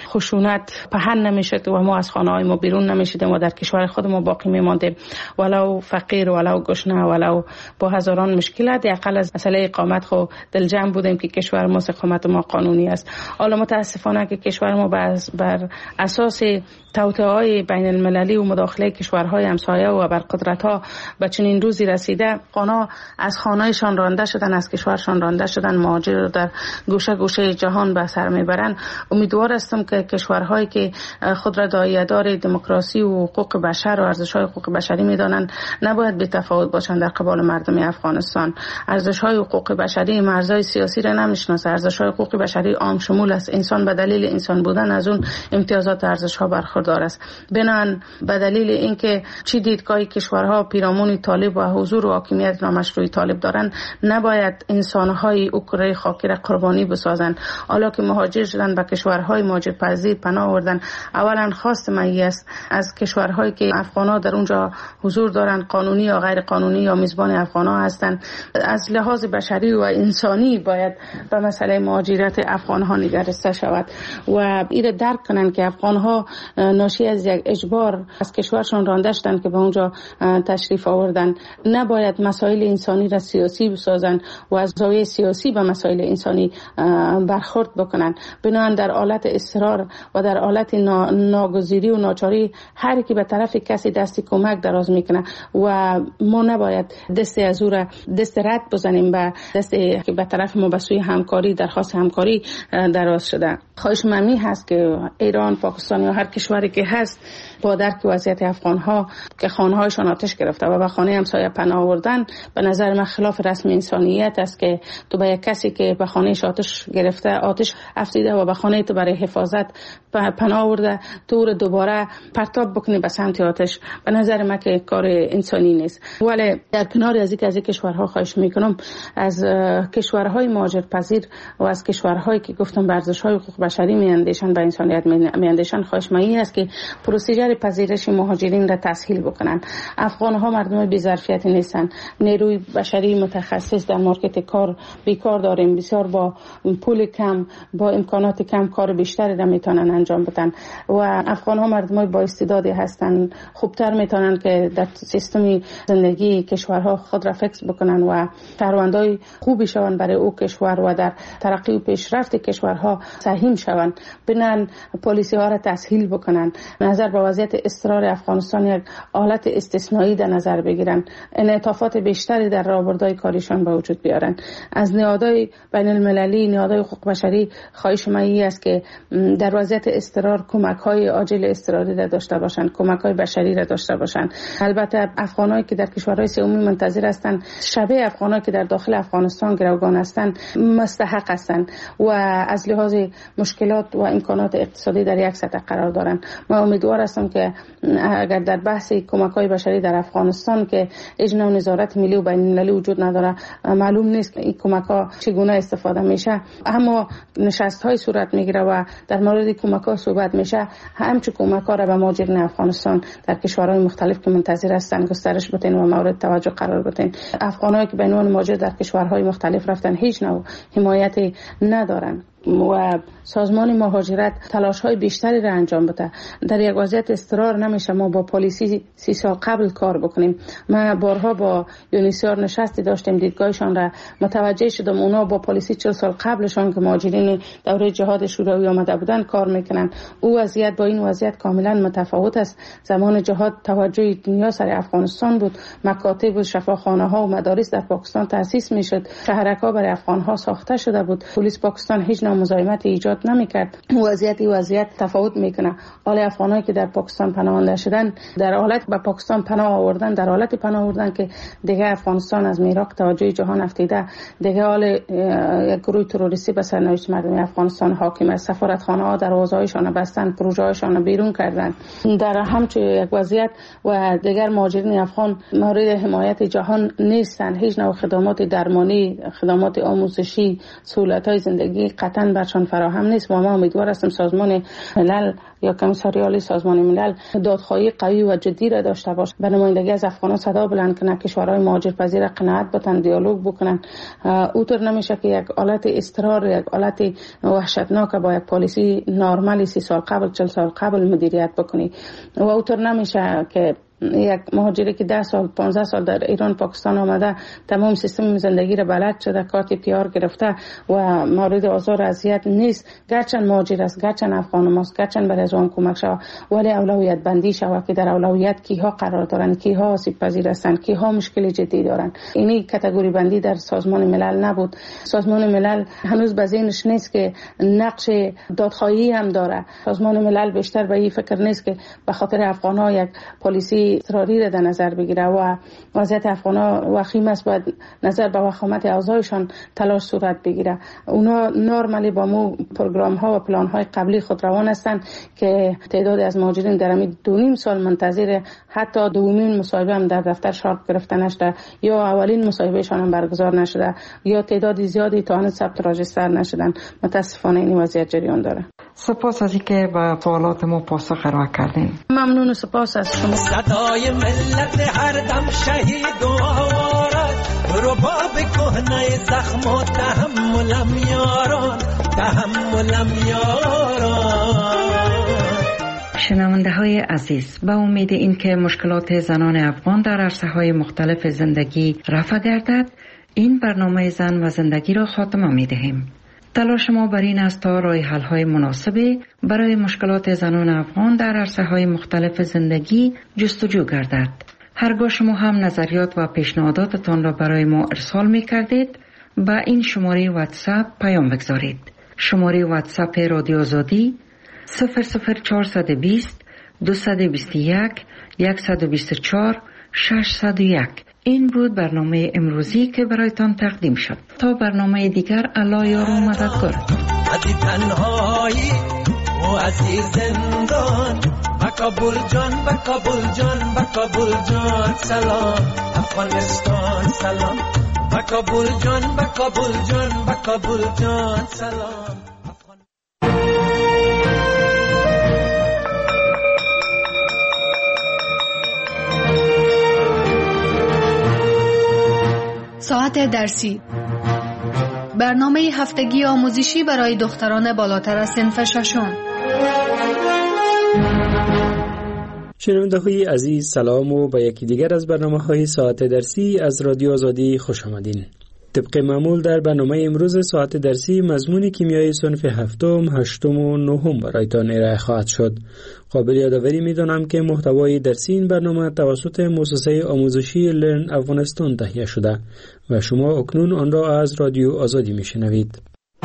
خشونت پهن نمیشد و ما از خانه های ما بیرون نمیشدیم و در کشور خود ما باقی میماندیم، ولو فقیر ولو گشنه ولو با هزاران مشکلات. اقل از مسئله اقامت خو دل جمع بودیم که کشور ما اقامت ما قانونی است. حالا متاسفانه که کشور ما بر اساس توطئه‌های بین المللی و مداخله کشورهای همسایه و بر قدرت‌ها به چنین روزی رسیده، قانا از خانه‌شان رانده شدن، از کشورشان رانده شدن، مهاجر رو در گوشه گوشه جهان به سر میبرن. امیدوار هستم که کشورهایی که خود را داعیه‌دار دموکراسی و حقوق بشر و ارزش‌های حقوق بشری می‌دانند نباید بی‌تفاوت باشند در قبال مردم افغانستان. ارزش‌های حقوق بشری مرزهای سیاسی را نمی‌شناسه. ارزش‌های حقوق بشری عام شمول است. انسان به دلیل انسان بودن از اون امتیازات ارزش‌ها برخوردار است. بنان به دلیل اینکه چی دیدگاهی کشورها پیرامون طالب و حضور و حاکمیت نامشروع طالب دارند نباید انسان‌های اوکراین خاکی را قربانی بسازند. حالا که مهاجر شدن به کشورهای مهاجرپذیر پناه آوردن، اولا خواست من است از کشورهایی که افغان‌ها در اونجا حضور دارند، قانونی یا غیر قانونی یا میزبان افغان‌ها هستند، از لحاظ بشری و انسانی باید به مسئله مهاجرت افغان‌ها نگرسته شود و این درک کنند که افغان‌ها ناشی از یک اجبار از کشورشان رانده شدند که به اونجا تشریف آوردن. نباید مسائل انسانی را سیاسی بسازند و از زاویه سیاسی به مسائل انسانی برخورد بکنند. بنابراین در حالت اصرار و در حالت ناگزیری و ناچاری هر کی به طرف کسی دستی کمک دراز میکنه و ما نباید دست از او را دست رد بزنیم به دستی که به طرف ما به سوی همکاری درخواست همکاری دراز شده. خواهش من هست که ایران، پاکستان یا هر کشوری که هست با درک وضعیت افغان‌ها که خانه‌هایشان آتش گرفته و به خانه همسایه پناه آوردن، به نظر من خلاف رسم انسانیت است که تو به یک کسی که به خانه‌اش آتش گرفته آتش افزیده و به خانه تو برای حفاظت پناه آورده تو رو دوباره پرتاب بکنی به سمت آتش. به نظر من که کار انسانی نیست. ولی در کنار از این کشورها خواهش میکنم از کشورهای مهاجرپذیر و از کشورهایی که گفتم به ارزش‌های حقوق بشری میاندیشن به انسانیت میاندیشن خواهش من این است که پروسیجر پذیرش مهاجرین را تسهیل بکنن. افغان‌ها مردم بی ظرفیتی نیستن. نیروی بشری متخصص در مارکت کار بیکار داریم. بسیار با پول کم با امکانات کم کار بیشتری را میتونن انجام بدن و افغان‌ها مردم با استعدادی هستن، خوبتر میتونن که در سیستم زندگی کشورها خود را فکس بکنن و شهروندای خوبی شوند برای او کشور و در ترقی و پیشرفت کشورها سهیم شوند. بنان پالیسی ها را تسهیل بکنن. نظر به وضعیت اضطرار افغانستان یک حالت استثنایی در نظر بگیرن. انعطافات بیشتری در راهبردهای کاریشان به وجود بیارن. از نهادهای بین المللی، نهادهای حقوق بشری خواهش من این است که در وضعیت اضطرار کمک‌های عاجل اضطراری را داشته باشند، کمک‌های بشری را داشته باشند. البته افغانایی که در کشورهای سومی منتظر هستند شبیه افغانایی که در داخل افغانستان گروگان هستند مستحق هستند و از لحاظ مشکلات و امکانات اقتصادی در یک سطح قرار دارند. من امیدوار هستم که اگر در بحث کمک‌های بشری در افغانستان که اجنا و نظارت ملی و بین المللی وجود نداره، معلوم نیست که این کمک‌ها چگونه استفاده میشه، اما نشست‌های صورت میگیره و در مورد کمک‌ها صحبت میشه. همچون کمک‌ها را به مهاجرین افغانستان در کشورهای مختلف که منتظر هستند گسترش بدین و مورد توجه قرار بدین. افغانایی که به عنوان مهاجر در کشورهای مختلف رفتن هیچ نوع حمایتی ندارن. و سازمان مهاجرت تلاش های بیشتری را انجام بده. در یک وضعیت اضطرار نمیشه ما با پلیسی 30 سال قبل کار بکنیم. ما بارها با یونیسیار نشستی داشتیم، دیدگاهشان را متوجه شدم. اونا با پلیسی 40 سال قبلشان که مهاجرین دوره جهاد شوروی آمده بودن کار میکنن. او وضعیت با این وضعیت کاملا متفاوت است. زمان جهاد توجه دنیا سر افغانستان بود. مکاتب و شفاخانه ها و مدارس در پاکستان تأسیس میشد. شهرک‌ها برای افغان ها ساخته شده بود. پلیس پاکستان هیچ نوع مزاحمت ایجاد نمیکرد. وضعیت تفاوت میکنه. حال افغانایی که در پاکستان پناهنده شدن در حالت به پاکستان پناه آوردن، در حالت پناه آوردن که دیگه افغانستان از میراق توجه جهان افتیده، دیگه حال یک گروه تروریستی به سرنوشت مردم افغانستان حاکم است. سفارتخانه ها دروازه‌هایشان بستن، پروژه‌هایشان بیرون کردن. در همچنین یک وضعیت و دیگر مهاجرین افغان مورد حمایت جهان نیستند. هیچ نوع خدمات درمانی، خدمات آموزشی، سهولت‌های زندگی قطعاً برشان فراهم نیست. ما امیدوار هستیم سازمان ملل یا کمیساریال سازمان ملل دادخواهی قوی و جدی را داشته باشه. به نمایندگی از افغانان صدا بلند کنه، کشورهای مهاجرپذیر قناعت بتن، دیالوگ بکنن. اوطور نمیشه که یک حالت اضطرار، یک حالت وحشتناک با یک پالیسی نرمالی 30 سال قبل 40 سال قبل مدیریت بکنی. و اوطور نمیشه که یک مهاجری که 10 سال 15 سال در ایران پاکستان آمده تمام سیستم زندگی را بلد شده، کارت پیار گرفته و مورد آزار اذیت نیست، گرچه مهاجر است، گرچه افغان ماست، گرچه برای از آن کمک شود، ولی اولویت بندی شود که در اولویت کیها قرار دارند، کیها آسیب پذیر هستند، کیها مشکل جدی دارند. اینی کاتگوری بندی در سازمان ملل نبود. سازمان ملل هنوز به ذهنش نیست که نقش دادخواهی هم داره. سازمان ملل بیشتر به این فکر نیست که به خاطر افغان‌ها یک پلیسی اضطراری را در نظر بگیره و وضعیت افغان‌ها وخیم است، باید نظر به وخامت اوضاعشان تلاش صورت بگیره. اونا نرمالی با مو پروگرام ها و پلان های قبلی خود روان هستند که تعداد از مهاجرین در همین 2.5 سال منتظر حتی دومین مصاحبه هم در دفتر شارپ گرفته نشده، یا اولین مصاحبهشان هم برگزار نشده، یا تعداد زیادی تا آن ثبت راجستر نشدن. متاسفانه این وضعیت جریان داره. سپاس از اینکه به سوالات ما پاسخ ارائه کردین. ممنون و سپاس از شما. صدای ملت هر دم شهید و آوارد، رباب کهنه زخم و تحملم یاران، تحملم یاران. شنونده های عزیز، با امید اینکه مشکلات زنان افغان در عرصه های مختلف زندگی رفع گردد، این برنامه زن و زندگی را خاتمه می دهیم. تلاش ما بر این است تا راه حل های مناسبی برای مشکلات زنان افغان در عرصه های مختلف زندگی جستجو گردد. هرگاه شما هم نظریات و پیشنهاداتتان را برای ما ارسال می کردید، با این شماره واتساپ پیام بگذارید. شماره واتساپ رادیو آزادی 00420 221 124 601. این بود برنامه امروزی که برایتان تقدیم شد. تا برنامه دیگر، الله یار و مددگار. عزیز تنهایی و عزیز زندان، بکابل جان بکابل جان بکابل جان سلام افغانستان سلام، بکابل جان بکابل جان بکابل جان سلام. ساعت درسی، برنامه هفتگی آموزشی برای دختران بالاتر از صنف ششم. شنونده‌های عزیز سلام و به یکی دیگر از برنامه‌های ساعت درسی از رادیو آزادی خوش آمدین. طبق معمول در برنامه امروز ساعت درسی مضمون کیمیای صنف هفتم، هشتم و نهم برایتان ارائه خواهد شد. قابل یادآوری می‌دانم که محتوای درسی این برنامه توسط مؤسسه آموزشی لرن افغانستان تهیه شده و شما اکنون آن را از رادیو آزادی می‌شنوید.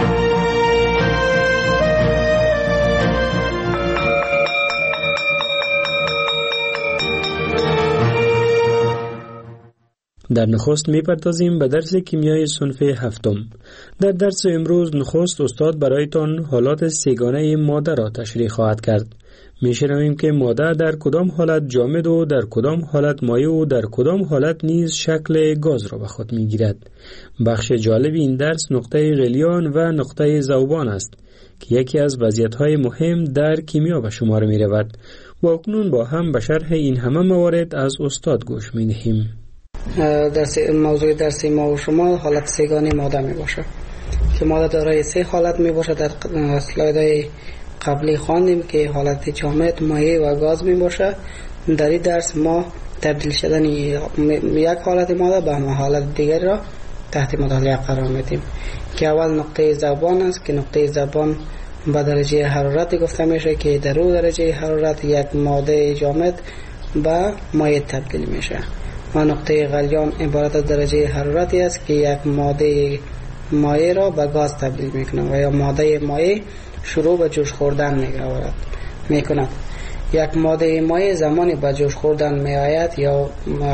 در نخست می‌پردازیم به درس کیمیای صنف هفتم. در درس امروز نخست استاد برایتان حالات سه‌گانه ماده را تشریح خواهد کرد. می‌شنویم که ماده در کدام حالت جامد و در کدام حالت مایع و در کدام حالت نیز شکل گاز را به خود می‌گیرد. بخش جالب این درس نقطه غلیان و نقطه ذوبان است که یکی از وضعیت‌های مهم در کیمیا به شمار می‌رود. و اکنون با هم به شرح این همه موارد از استاد گوش می‌دهیم. موضوع درس ما و شما حالت سه‌گانه ماده می باشه که ماده دارای 3 حالت می باشد. در اسلایدهای قبلی خواندیم که حالت جامد، مایع و گاز می باشد. در این درس ما تبدیل شدن یک حالت ماده به حالت دیگر را تحت مطالعه قرار میدیم که اول نقطه زبان است که نقطه زبان به درجه حرارت گفته میشه که در او درجه حرارت یک ماده جامد به مایع تبدیل میشه و نقطه غلیان عبارت از درجه حرارتی است که یک ماده مایع را به گاز تبدیل میکنه و یا ماده مایع شروع به جوش خوردن میکند. یک ماده مایع زمانی به جوش خوردن میآید یا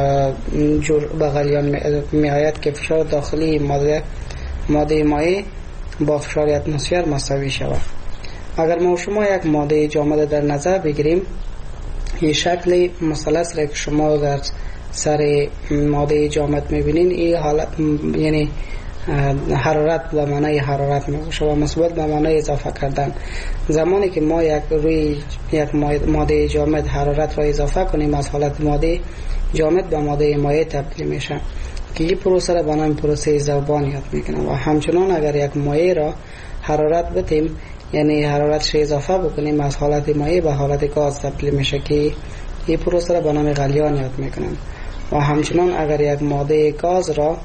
به غلیان میآید که فشار داخلی ماده مایع با فشار اتمسفر مساوی شود. اگر ما شما یک ماده جامد در نظر بگیریم، این شکل مثلث را که شما در سر ماده جامد میبینین، این حالت یعنی حرارت به معنای حرارت میباشه و مثبت به معنای اضافه کردن. زمانی که ما روی یک ماده جامد حرارت را اضافه کنیم، از حالت ماده جامد به ماده مایع تبدیل میشه که این پروسه را به نام پروسه ذوبان یاد میکنه. و همچنان اگر یک مایع را حرارت بدیم، یعنی حرارتش اضافه بکنیم، از حالت مایع به حالت گاز تبدیل میشه که این پروسه را به نام غلیان یاد میکنن. و همچنان اگر یک ماده گاز را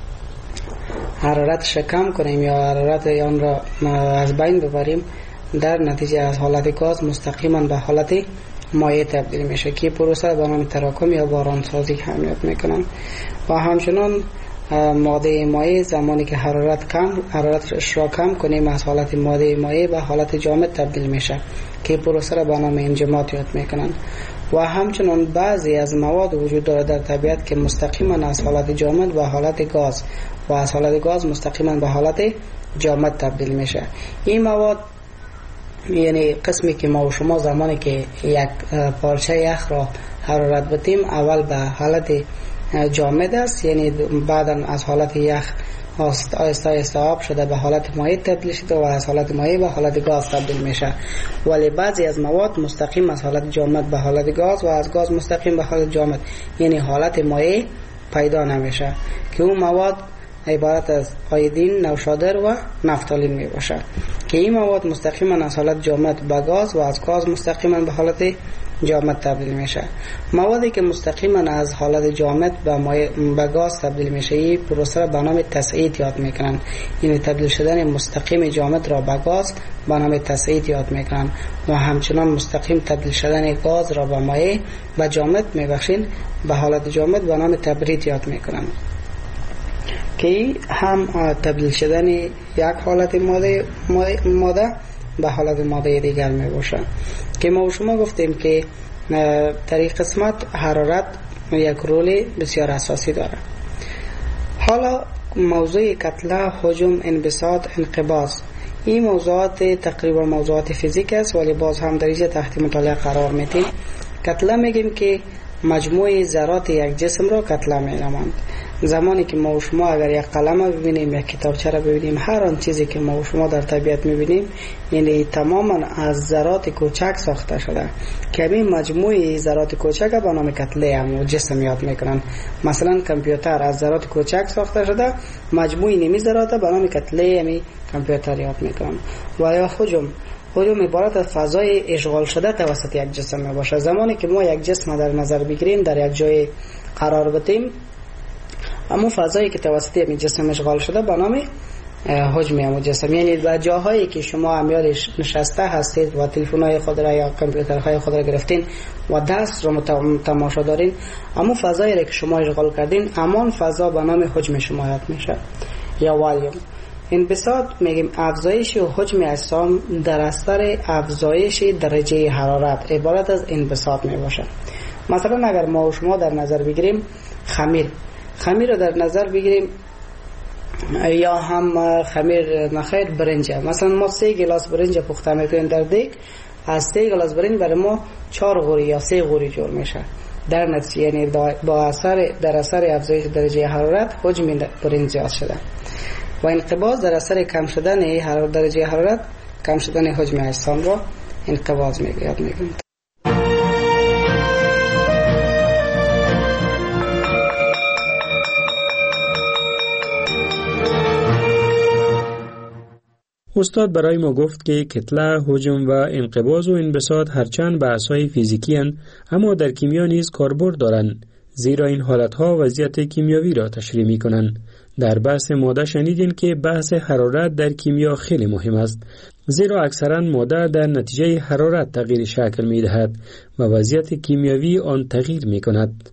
حرارتش کم کنیم یا حرارت آن را از بین ببریم، در نتیجه از حالت گاز مستقیما به حالت مایع تبدیل میشه که پروسه به نام تراکم یا بارانسازی اهمیت میکنن. و همچنان ماده مایع زمانی که حرارتش را کم کنیم، از حالت ماده مایع به حالت جامد تبدیل میشه که پروسه را به نام انجماد یاد میکنن. و همچنان بعضی از مواد وجود داره در طبیعت که مستقیما از حالت جامد به حالت گاز و از حالت گاز مستقیما به حالت جامد تبدیل میشه. این مواد یعنی قسمی که ما و شما زمانی که یک پارچه یخ را حرارت بدیم، اول به حالت جامد است، یعنی بعدا از حالت یخ آهسته آب شده به حالت مایع تبدیل شده و از حالت مایع به حالت گاز تبدیل میشه. ولی بعضی از مواد مستقیم از حالت جامد به حالت گاز و از گاز مستقیم به حالت جامد، یعنی حالت مایع پیدا نمیشه که اون مواد عبارت از آیودین، نوشادر و نفتالین می باشه که این مواد مستقیما از حالت جامد به گاز و از گاز مستقیما به حالت جامد تبدیل میشه. موادی که مستقیما از حالت جامد به گاز تبدیل میشه، این پروسه را به نام تسعید یاد میکنن، یعنی تبدیل شدن مستقیم جامد را به گاز به نام تسعید یاد میکنن. و همچنان مستقیم تبدیل شدن گاز را به مایع و جامد میبخشین به حالت جامد به نام تبرید یاد میکنن که هم تبدیل شدن یک حالت ماده به حالت ماده دیگر می باشه. که ما و شما گفتیم که در این قسمت حرارت یک رول بسیار اساسی داره. حالا موضوع کتله، حجم، انبساط، انقباض، این موضوعات تقریبا موضوعات فیزیک است ولی باز هم در اینجا تحت مطالعه قرار میدیم. کتله میگیم که مجموع ذرات یک جسم را کتله می‌نامند. زمانی که ما و شما اگر یک قلم ببینیم، یک کتابچه را ببینیم، هر آن چیزی که ما و شما در طبیعت می‌بینیم یعنی تماما از ذرات کوچک ساخته شده که همین مجموعه ذرات کوچک به نام کتله هم جسم یاد میکنن. مثلا کامپیوتر از ذرات کوچک ساخته شده، مجموعه نیمی ذرات به نام کتله همی کامپیوتر یاد میکنن. و یا حجم عبارت از فضای اشغال شده توسط یک جسم می باشه. زمانی که ما یک جسم در نظر بگیریم، در یک جای قرار بدیم، اما فضایی که توسط این جسم اشغال شده به نام حجم همون جسم، یعنی در جاهایی که شما امیال نشسته هستید و تلفن‌های خود را یا کامپیوترهای خود را گرفتین و دست را تماشا دارین، اما فضایی را که شما اشغال کردین، همان فضا به نام حجم شما یاد میشه یا والیوم. انبساط میگیم افزایش و حجم اجسام در اثر افزایش درجه حرارت عبارت از انبساط می باشه. مثلا اگر ما و شما در نظر بگیریم خمیر رو در نظر بگیریم، یا هم خمیر نخیر برنج، مثلا ما 3 گلاس برنج پخته میکنیم در دیگ، از 3 گلاس برنج برای ما 4 غوری یا 3 غوری جور میشه. در نتیجه یعنی در اثر افزایش درجه حرارت حجم برنج زیاد شده. و انقباض در اثر کم شدن درجه حرارت کم شدن حجم اجسام را انقباض میگیم. استاد برای ما گفت که کتله، حجم و انقباض و انبساط هرچند بحث‌های فیزیکی هستند، اما در کیمیا نیز کاربرد دارند، زیرا این حالتها وضعیت کیمیاوی را تشریح می‌کنند. در بحث ماده شنیدین که بحث حرارت در کیمیا خیلی مهم است، زیرا اکثرا ماده در نتیجه حرارت تغییر شکل می‌دهد و وضعیت کیمیاوی آن تغییر می‌کند.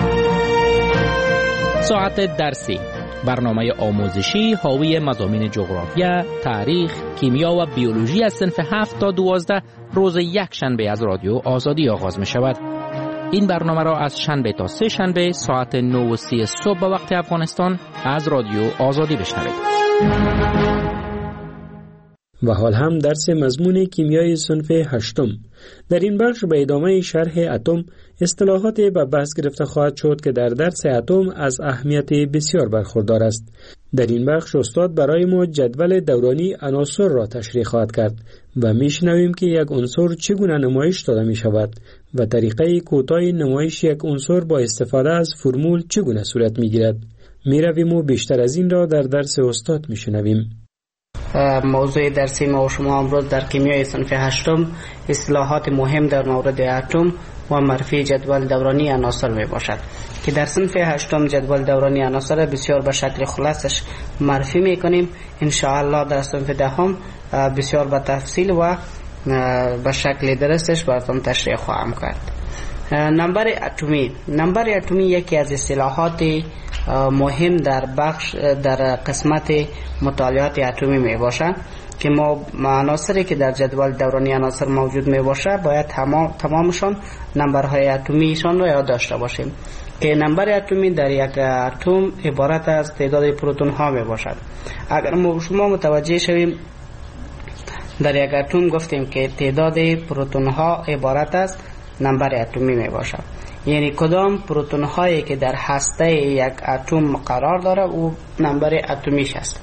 ساعت درسی، برنامه آموزشی حاوی مضامین جغرافیا، تاریخ، کیمیا و بیولوژی از صنف 7 تا 12 روز یک شنبه از رادیو آزادی آغاز می شود. این برنامه را از شنبه تا سه شنبه ساعت 9:30 صبح به وقت افغانستان از رادیو آزادی بشنوید. و حال هم درس مضمون کیمیای صنف 8. در این بخش به ادامه شرح اتم اصطلاحات به بحث گرفته خواهد شد که در درس اتم از اهمیت بسیار برخوردار است. در این بخش استاد برای ما جدول دورانی عناصر را تشریح خواهد کرد و میشنویم که یک عنصر چگونه نمایش داده می شود و طریقه کوتاه نمایش یک عنصر با استفاده از فرمول چگونه صورت می گیرد. می رویم و بیشتر از این را در درس استاد می شنویم. موضوع درسی ما و شما امروز در کیمیای صنف 8 اصطلاحات مهم در مورد اتم و معرفی جدول دورانی عناصر می باشد که در صنف 8 جدول دورانی عناصر بسیار به شکل خلاصش معرفی می کنیم. ان شاء الله در صنف 10 بسیار به تفصیل و به شکل درستش براتون تشریح خواهم کرد. نمبر اتمی یکی از اصطلاحات مهم در قسمت مطالعات اتمی می باشد که ما عناصری که در جدول دورانی عناصر موجود می باشه باید تمامشان نمبرهای اتمیشان را یاد داشته باشیم که نمبر اتمی در یک اتم عبارت از تعداد پروتون ها می باشد. اگر ما شما متوجه شویم در یک اتم گفتیم که تعداد پروتون ها عبارت از نمبر اتمی می باشد، یعنی کدام پروتون هایی که در هسته یک اتم قرار داره او نمبر اتمیش است.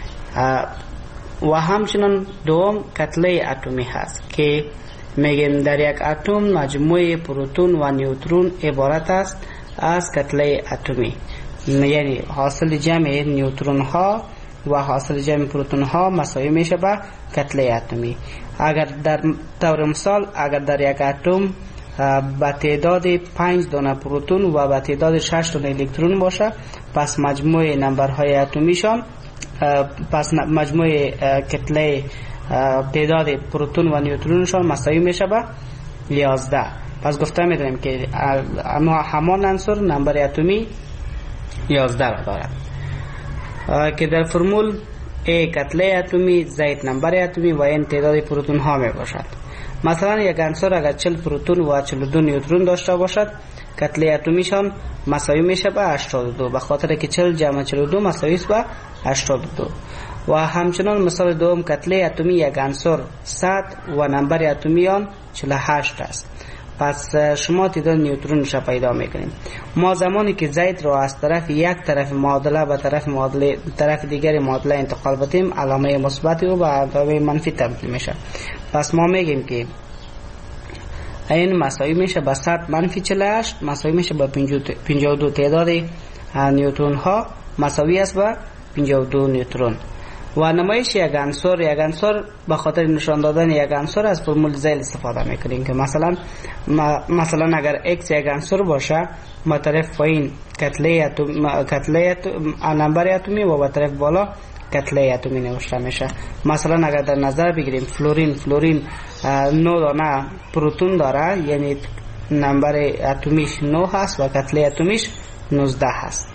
و همچنین دوم کتله اتمی هست که میگیم در یک اتم مجموعه پروتون و نیوترون عبارت است از کتله اتمی، یعنی حاصل جمع نیوترون ها و حاصل جمع پروتون ها مساوی میشه به کتله اتمی. اگر در طور مثال اگر در یک اتم با تعداد 5 دانه پروتون و با تعداد 6 دانه الکترون باشه، پس مجموع نمبرهای اتمیشان مجموع کتله تعداد پروتون و نیوترونشان مساوی میشه به 11. پس گفته میدونیم که همان عنصر نمبر اتمی 11 را دارد که در فرمول A کتله اتمی، Z نمبر اتمی و N تعداد پروتون ها می باشد. مثلا یک عنصر اگر 40 پروتون و 42 نیوترون داشته باشد، کتله اتمیشان مساوی میشه به 82، به خاطر که 40 جمع 42 مساوی است به 82. و همچنان مثال دوم کتله اتمی یک عنصر 100 و نمبر اتمی آن 48 است. پس شما تعداد نیوترونش را پیدا میکنیم. ما زمانی که زید را از طرف یک طرف معادله به طرف دیگر معادله انتقال بدیم، علامه مثبت و به علامه منفی تبدیل میشه. پس ما میگیم که این مساوی میشه به 100 منفی 48 مساوی میشه به 52. تعداد نیوترون ها مساوی است به 52 نیوترون. و نمایش یک عنصر به خاطر نشان دادن یک عنصر از فرمول زیل استفاده میکنیم که مثلا اگر x یک عنصر باشه، با طرف پایین کتله نمبر اتمی و با طرف بالا کتله اتمی نوشته میشه. مثلا اگر در نظر بگیریم فلورین 9 دانه پروتون داره، یعنی نمبر اتمیش 9 هست و کتله اتمیش 19 هست.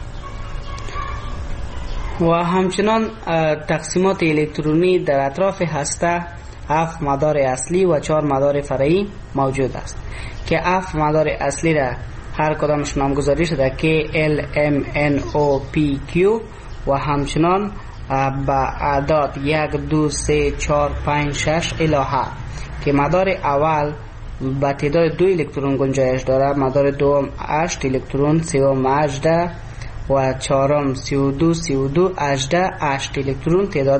و همچنان تقسیمات الکترونی در اطراف هسته 7 مدار اصلی و 4 مدار فرعی موجود است که 7 مدار اصلی را هر کدامش نامگذاری شده که L M N O P Q و همچنان با اعداد 1 2 3 4 5 6 الی 7 که مدار اول با تعداد 2 الکترون گنجایش داره، مدار دوم 8 الکترون، سوم 18 و چهارم 32 18 الکترون تعداد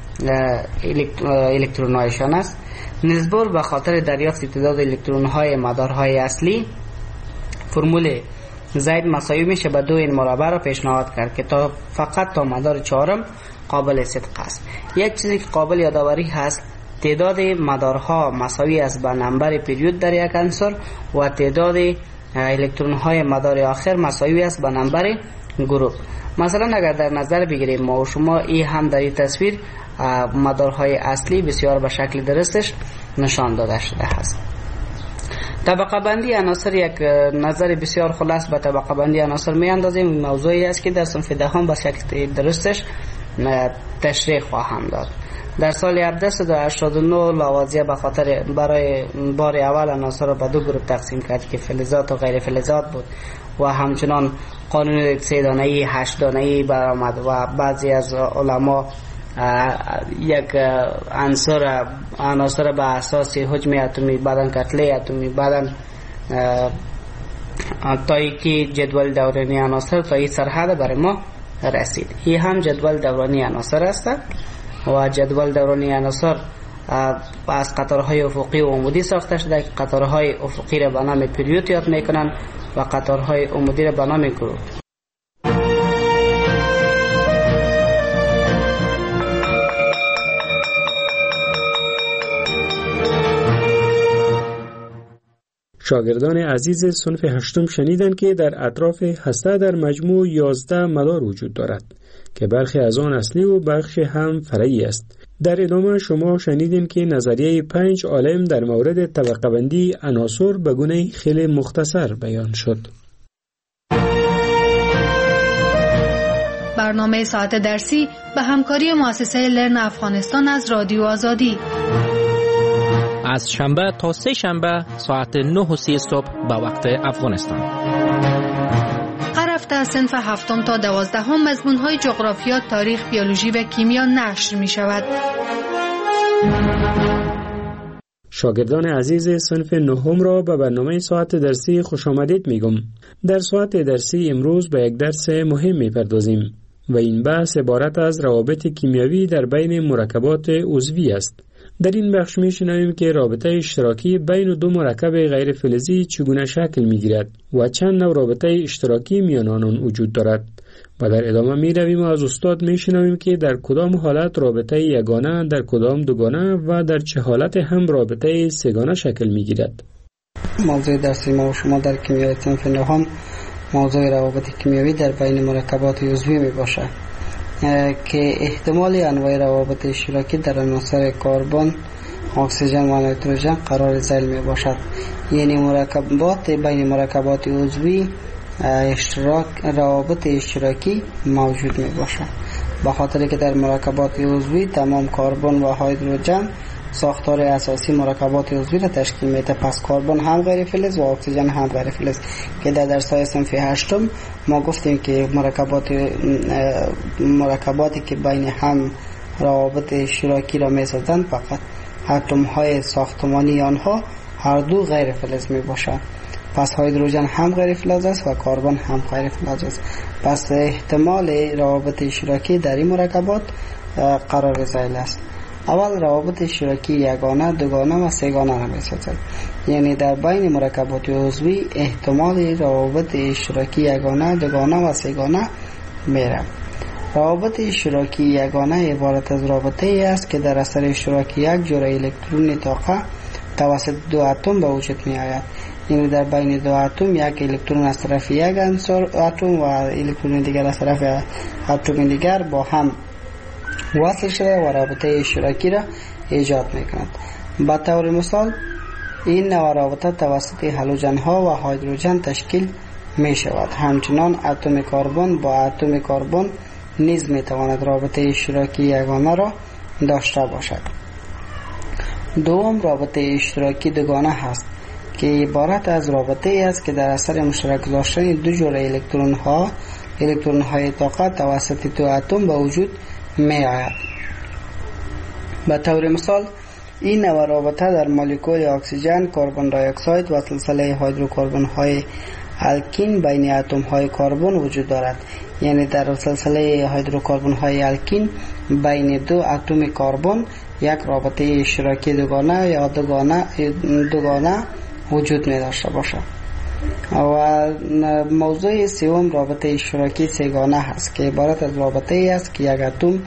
الکترون هایشان است. نسبت به خاطر دریافت تعداد الکترون های مدارهای اصلی، فرمول زید مساوی میشه به 2 این مربع را پیشنهاد کرد که فقط تا مدار چهارم قابل صدق است. یک چیزی که قابل یادآوری هست، تعداد مدارها مساوی است با نمبر پریود در یک عنصر و تعداد الکترون های مدار آخر مساوی است با نمبر گروه. مثلا اگر در نظر بگیریم ما و شما، این هم در این تصویر مدارهای اصلی بسیار به شکل درستش نشان داده شده است. طبقه بندی عناصر یک نظر بسیار خلاص به طبقه بندی عناصر می اندازیم. این موضوعی است که در صنف دهم به شکل درستش تشریح خواهم داد. در سال 1789 لاوازیه به خاطر برای بار اول عناصر را به دو گروه تقسیم کرد که فلزات و غیر فلزات بود و همچنان قانون 3 دانه‌ای 8 دانه‌ای برآمد و بعضی از علما یک عناصر به اساس حجم اتمی، بعدن کتله اتمی، بعدن تایی که جدول دورانی عناصر تا این سرحد برای ما رسید. این هم جدول دورانی عناصر است و جدول دورانی عناصر از قطارهای افقی و عمودی ساخته شده که قطارهای افقی را به نام پریود یاد میکنن و قطارهای عمودی را به نام گروه. شاگردان عزیز صنف هشتم شنیدند که در اطراف هسته در مجموع 11 مدار وجود دارد که برخی از آن اصلی و بخش هم فرعی است. در ادامه شما شنیدین که نظریه 5 عالم در مورد طبقه بندی عناصر به گونه خیلی مختصر بیان شد. برنامه ساعت درسی به همکاری مؤسسه لرن افغانستان از رادیو آزادی از شنبه تا سه شنبه ساعت 9:30 صبح به وقت افغانستان. هر هفته از صنف 7 تا 12 مضمون‌های جغرافیا، تاریخ، بیولوژی و کیمیا نشر می شود. شاگردان عزیز صنف 9 را به برنامه ساعت درسی خوش آمدید میگم. در ساعت درسی امروز به یک درس مهم میپردازیم و این بحث عبارت از روابط کیمیایی در بین مرکبات عضوی است. در این بخش میشنویم که رابطه اشتراکی بین دو مرکب غیر فلزی چگونه شکل میگیرد و چند نوع رابطه اشتراکی میان آنان وجود دارد و در ادامه میرویم و از استاد میشنویم که در کدام حالت رابطه یگانه، در کدام دوگانه و در چه حالت هم رابطه سه‌گانه شکل میگیرد. موضوع درسی ما و شما در کیمیای صنف 9 موضوع روابط کیمیایی در بین مرکبات عضوی می باشد که احتمال انواع روابط اشتراکی در عناصر کربن، اکسیژن و نیتروژن قرار ذیل می باشد. یعنی مرکبات بین مرکبات عضوی روابط اشتراکی موجود می باشد، به خاطر که در مرکبات عضوی تمام کربن و هیدروژن ساختار اساسی مرکبات عضوی را تشکیل میده. پس کربن هم غیر فلز و اکسیژن هم غیر فلز که در درس‌های صنف 8 ما گفتیم که مرکباتی که بین هم روابط اشتراکی را میسازند فقط اتم‌های ساختمانی آنها هر دو غیر فلز می باشند. پس هیدروژن هم غیر فلز است و کربن هم غیر فلز است. پس احتمال روابط اشتراکی در این مرکبات قرار ذیل است. اول روابط اشتراکی یگانه، دوگانه و سه‌گانه را می‌سازد. یعنی در بین مرکبات عضوی احتمال روابط اشتراکی یگانه، دوگانه و سه‌گانه میره. روابط اشتراکی یگانه عبارت از رابطه ای است که در اثر اشتراک یک جرعه الکترون طاقه توسط دو اتم به وجود می آید. یعنی در بین دو اتم یک الکترون از طرف یک عنصر اتم و الکترون دیگر از طرف اتم دیگر با هم وصل شده و رابطه اشتراکی را ایجاد میکند. به طور مثال این نوع رابطه توسط هالوژن ها و هیدروژن تشکیل می شود. همچنان اتم کربن با اتم کربن نیز می تواند رابطه اشتراکی یگانه را داشته باشد. دوم رابطه اشتراکی دوگانه هست که عبارت از رابطه ای است که در اثر مشترک گذاشتن دو جوره الکترون های طاقه توسط دو اتم به وجود می آید. به طور مثال این نوع رابطه در مولکول اکسیژن، کربن دی اکساید و سلسله هیدروکربن های الکین بین اتم های کربن وجود دارد. یعنی در سلسله هیدروکربن های الکین بین دو اتم کربن یک رابطه اشتراکی دوگانه یا دوگانه وجود می داشته باشد. و موضوع سوم رابطه اشتراکی سه‌گانه هست که عبارت از رابطه ای است که یک اتم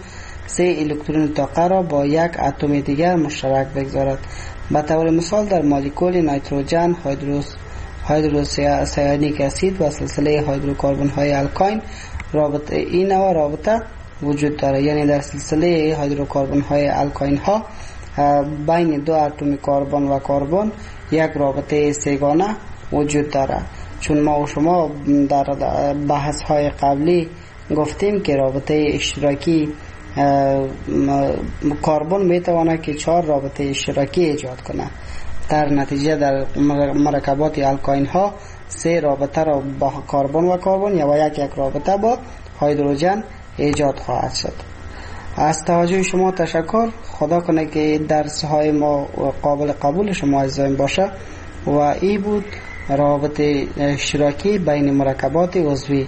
3 الکترون طاقه را با یک اتم دیگر مشترک بگذارد. به طور مثال در مولکول نیتروژن، هیدروسیانیک اسید و سلسله هیدروکربن های الکاین رابطه این نوع رابطه وجود دارد. یعنی در سلسله هیدروکربن های الکاین ها بین دو اتم کربن و کربن یک رابطه سه‌گانه وجود دارد. چون ما و شما در بحث های قبلی گفتیم که رابطه اشتراکی کربن میتواند که 4 رابطه اشتراکی ایجاد کنه. در نتیجه در مرکبات الکاین ها 3 رابطه را با کربن و کربن یا یک رابطه با هیدروژن ایجاد خواهد شد. از توجه شما تشکر. خدا کنه که درس های ما قابل قبول شما عزیزان باشه و این بود رابطه اشتراکی بین مرکبات عضوی.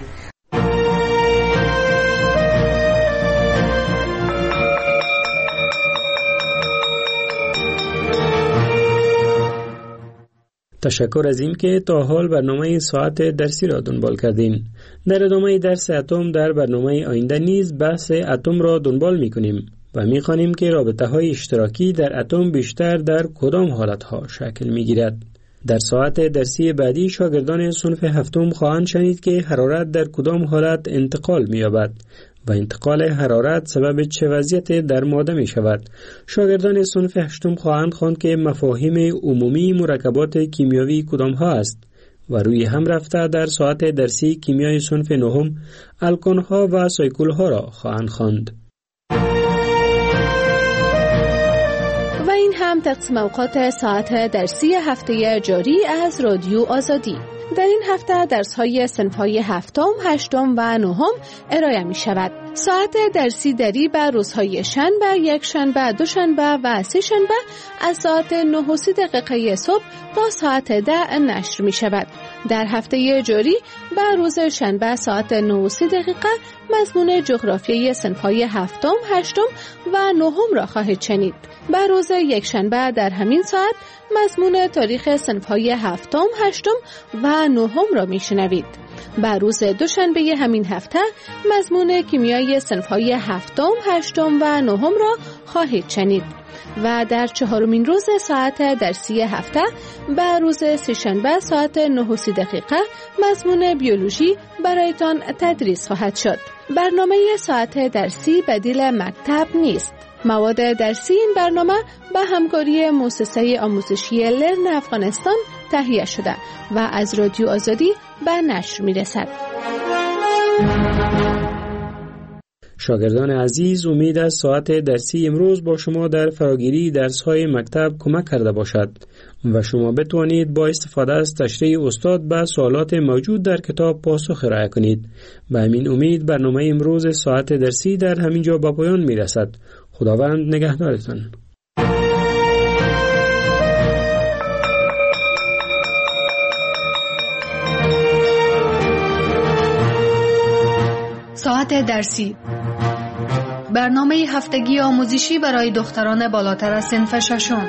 تشکر از این که تا حال برنامه ساعت درسی را دنبال کردین. در ادامه درس اتم در برنامه آینده نیز بحث اتم را دنبال می کنیم و می خوانیم که رابطه های اشتراکی در اتم بیشتر در کدام حالت ها شکل می گیرد. در ساعت درسی بعدی شاگردان صنف هفتم خواهند شنید که حرارت در کدام حالت انتقال می یابد و انتقال حرارت سبب چه وضعیت در ماده می شود. شاگردان صنف هشتم خواهند خواند که مفاهیم عمومی مرکبات کیمیاوی کدام ها است و روی هم رفته در ساعت درسی کیمیای صنف نهم الکان ها و سایکل ها را خواهند خواند. و این هم تقسیم اوقات ساعت درسی هفته جاری از رادیو آزادی. در این هفته درس‌های صنف‌های هفتم، هشتم و نهم ارائه می‌شود. ساعت درسی دری بر روزهای شنبه، یک شنبه، دوشنبه و سه شنبه از ساعت 9:30 صبح تا ساعت 10 نشر می‌شود. در هفته جاری بر روز شنبه ساعت 9:30 مضمون جغرافیای صنف‌های هفتم، هشتم و نهم را خواهید شنید. بر روز یک شنبه در همین ساعت مضمون تاریخ صنف‌های هفتم، هشتم و نهم را میشنوید. بر روز دوشنبه همین هفته مضمون کیمیای صنف‌های هفتم، هشتم و نهم را خواهید شنید. و در چهارمین روز ساعت درسی هفته بر روز سه‌شنبه ساعت 9:30 مضمون بیولوژی برایتان تدریس خواهد شد. برنامه ساعت درسی بدیل مکتب نیست. مواد درسی این برنامه به همکاری مؤسسه آموزشی لرن افغانستان تهیه شده و از رادیو آزادی به نشر می‌رسد. شاگردان عزیز، امید است ساعت درسی امروز با شما در فراگیری درس‌های مکتب کمک کرده باشد و شما بتوانید با استفاده از تشریح استاد به سوالات موجود در کتاب پاسخ ارائه کنید. به همین امید برنامه امروز ساعت درسی در همین جا به پایان می‌رسد. خداوند نگهدارتان. ساعت درسی، برنامه هفتگی آموزشی برای دختران بالاتر از صنف ششم.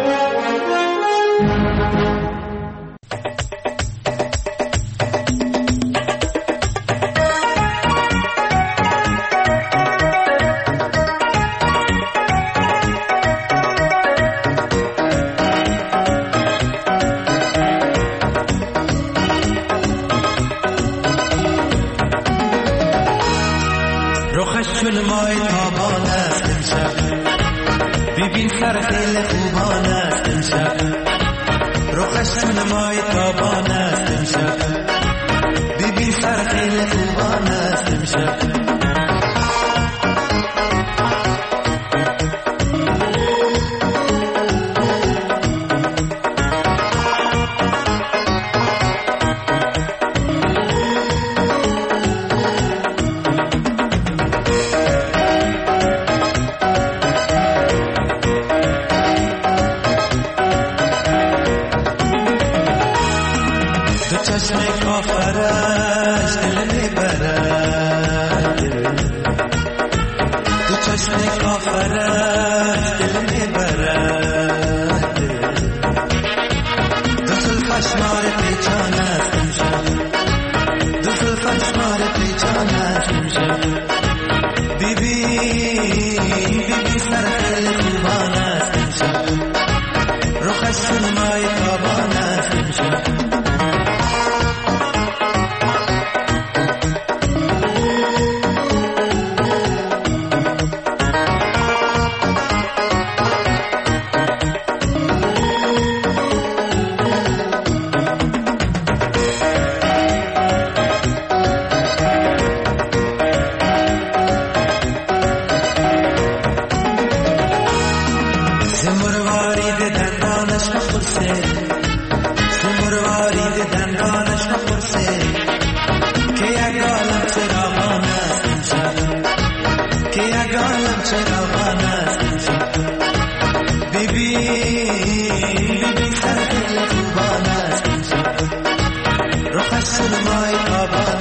ببین سر خیلی خوبان است امشب، رخش نمای تابان است امشب، ببین سر خیلی خوبان است امشب. ببین خشم مای تابان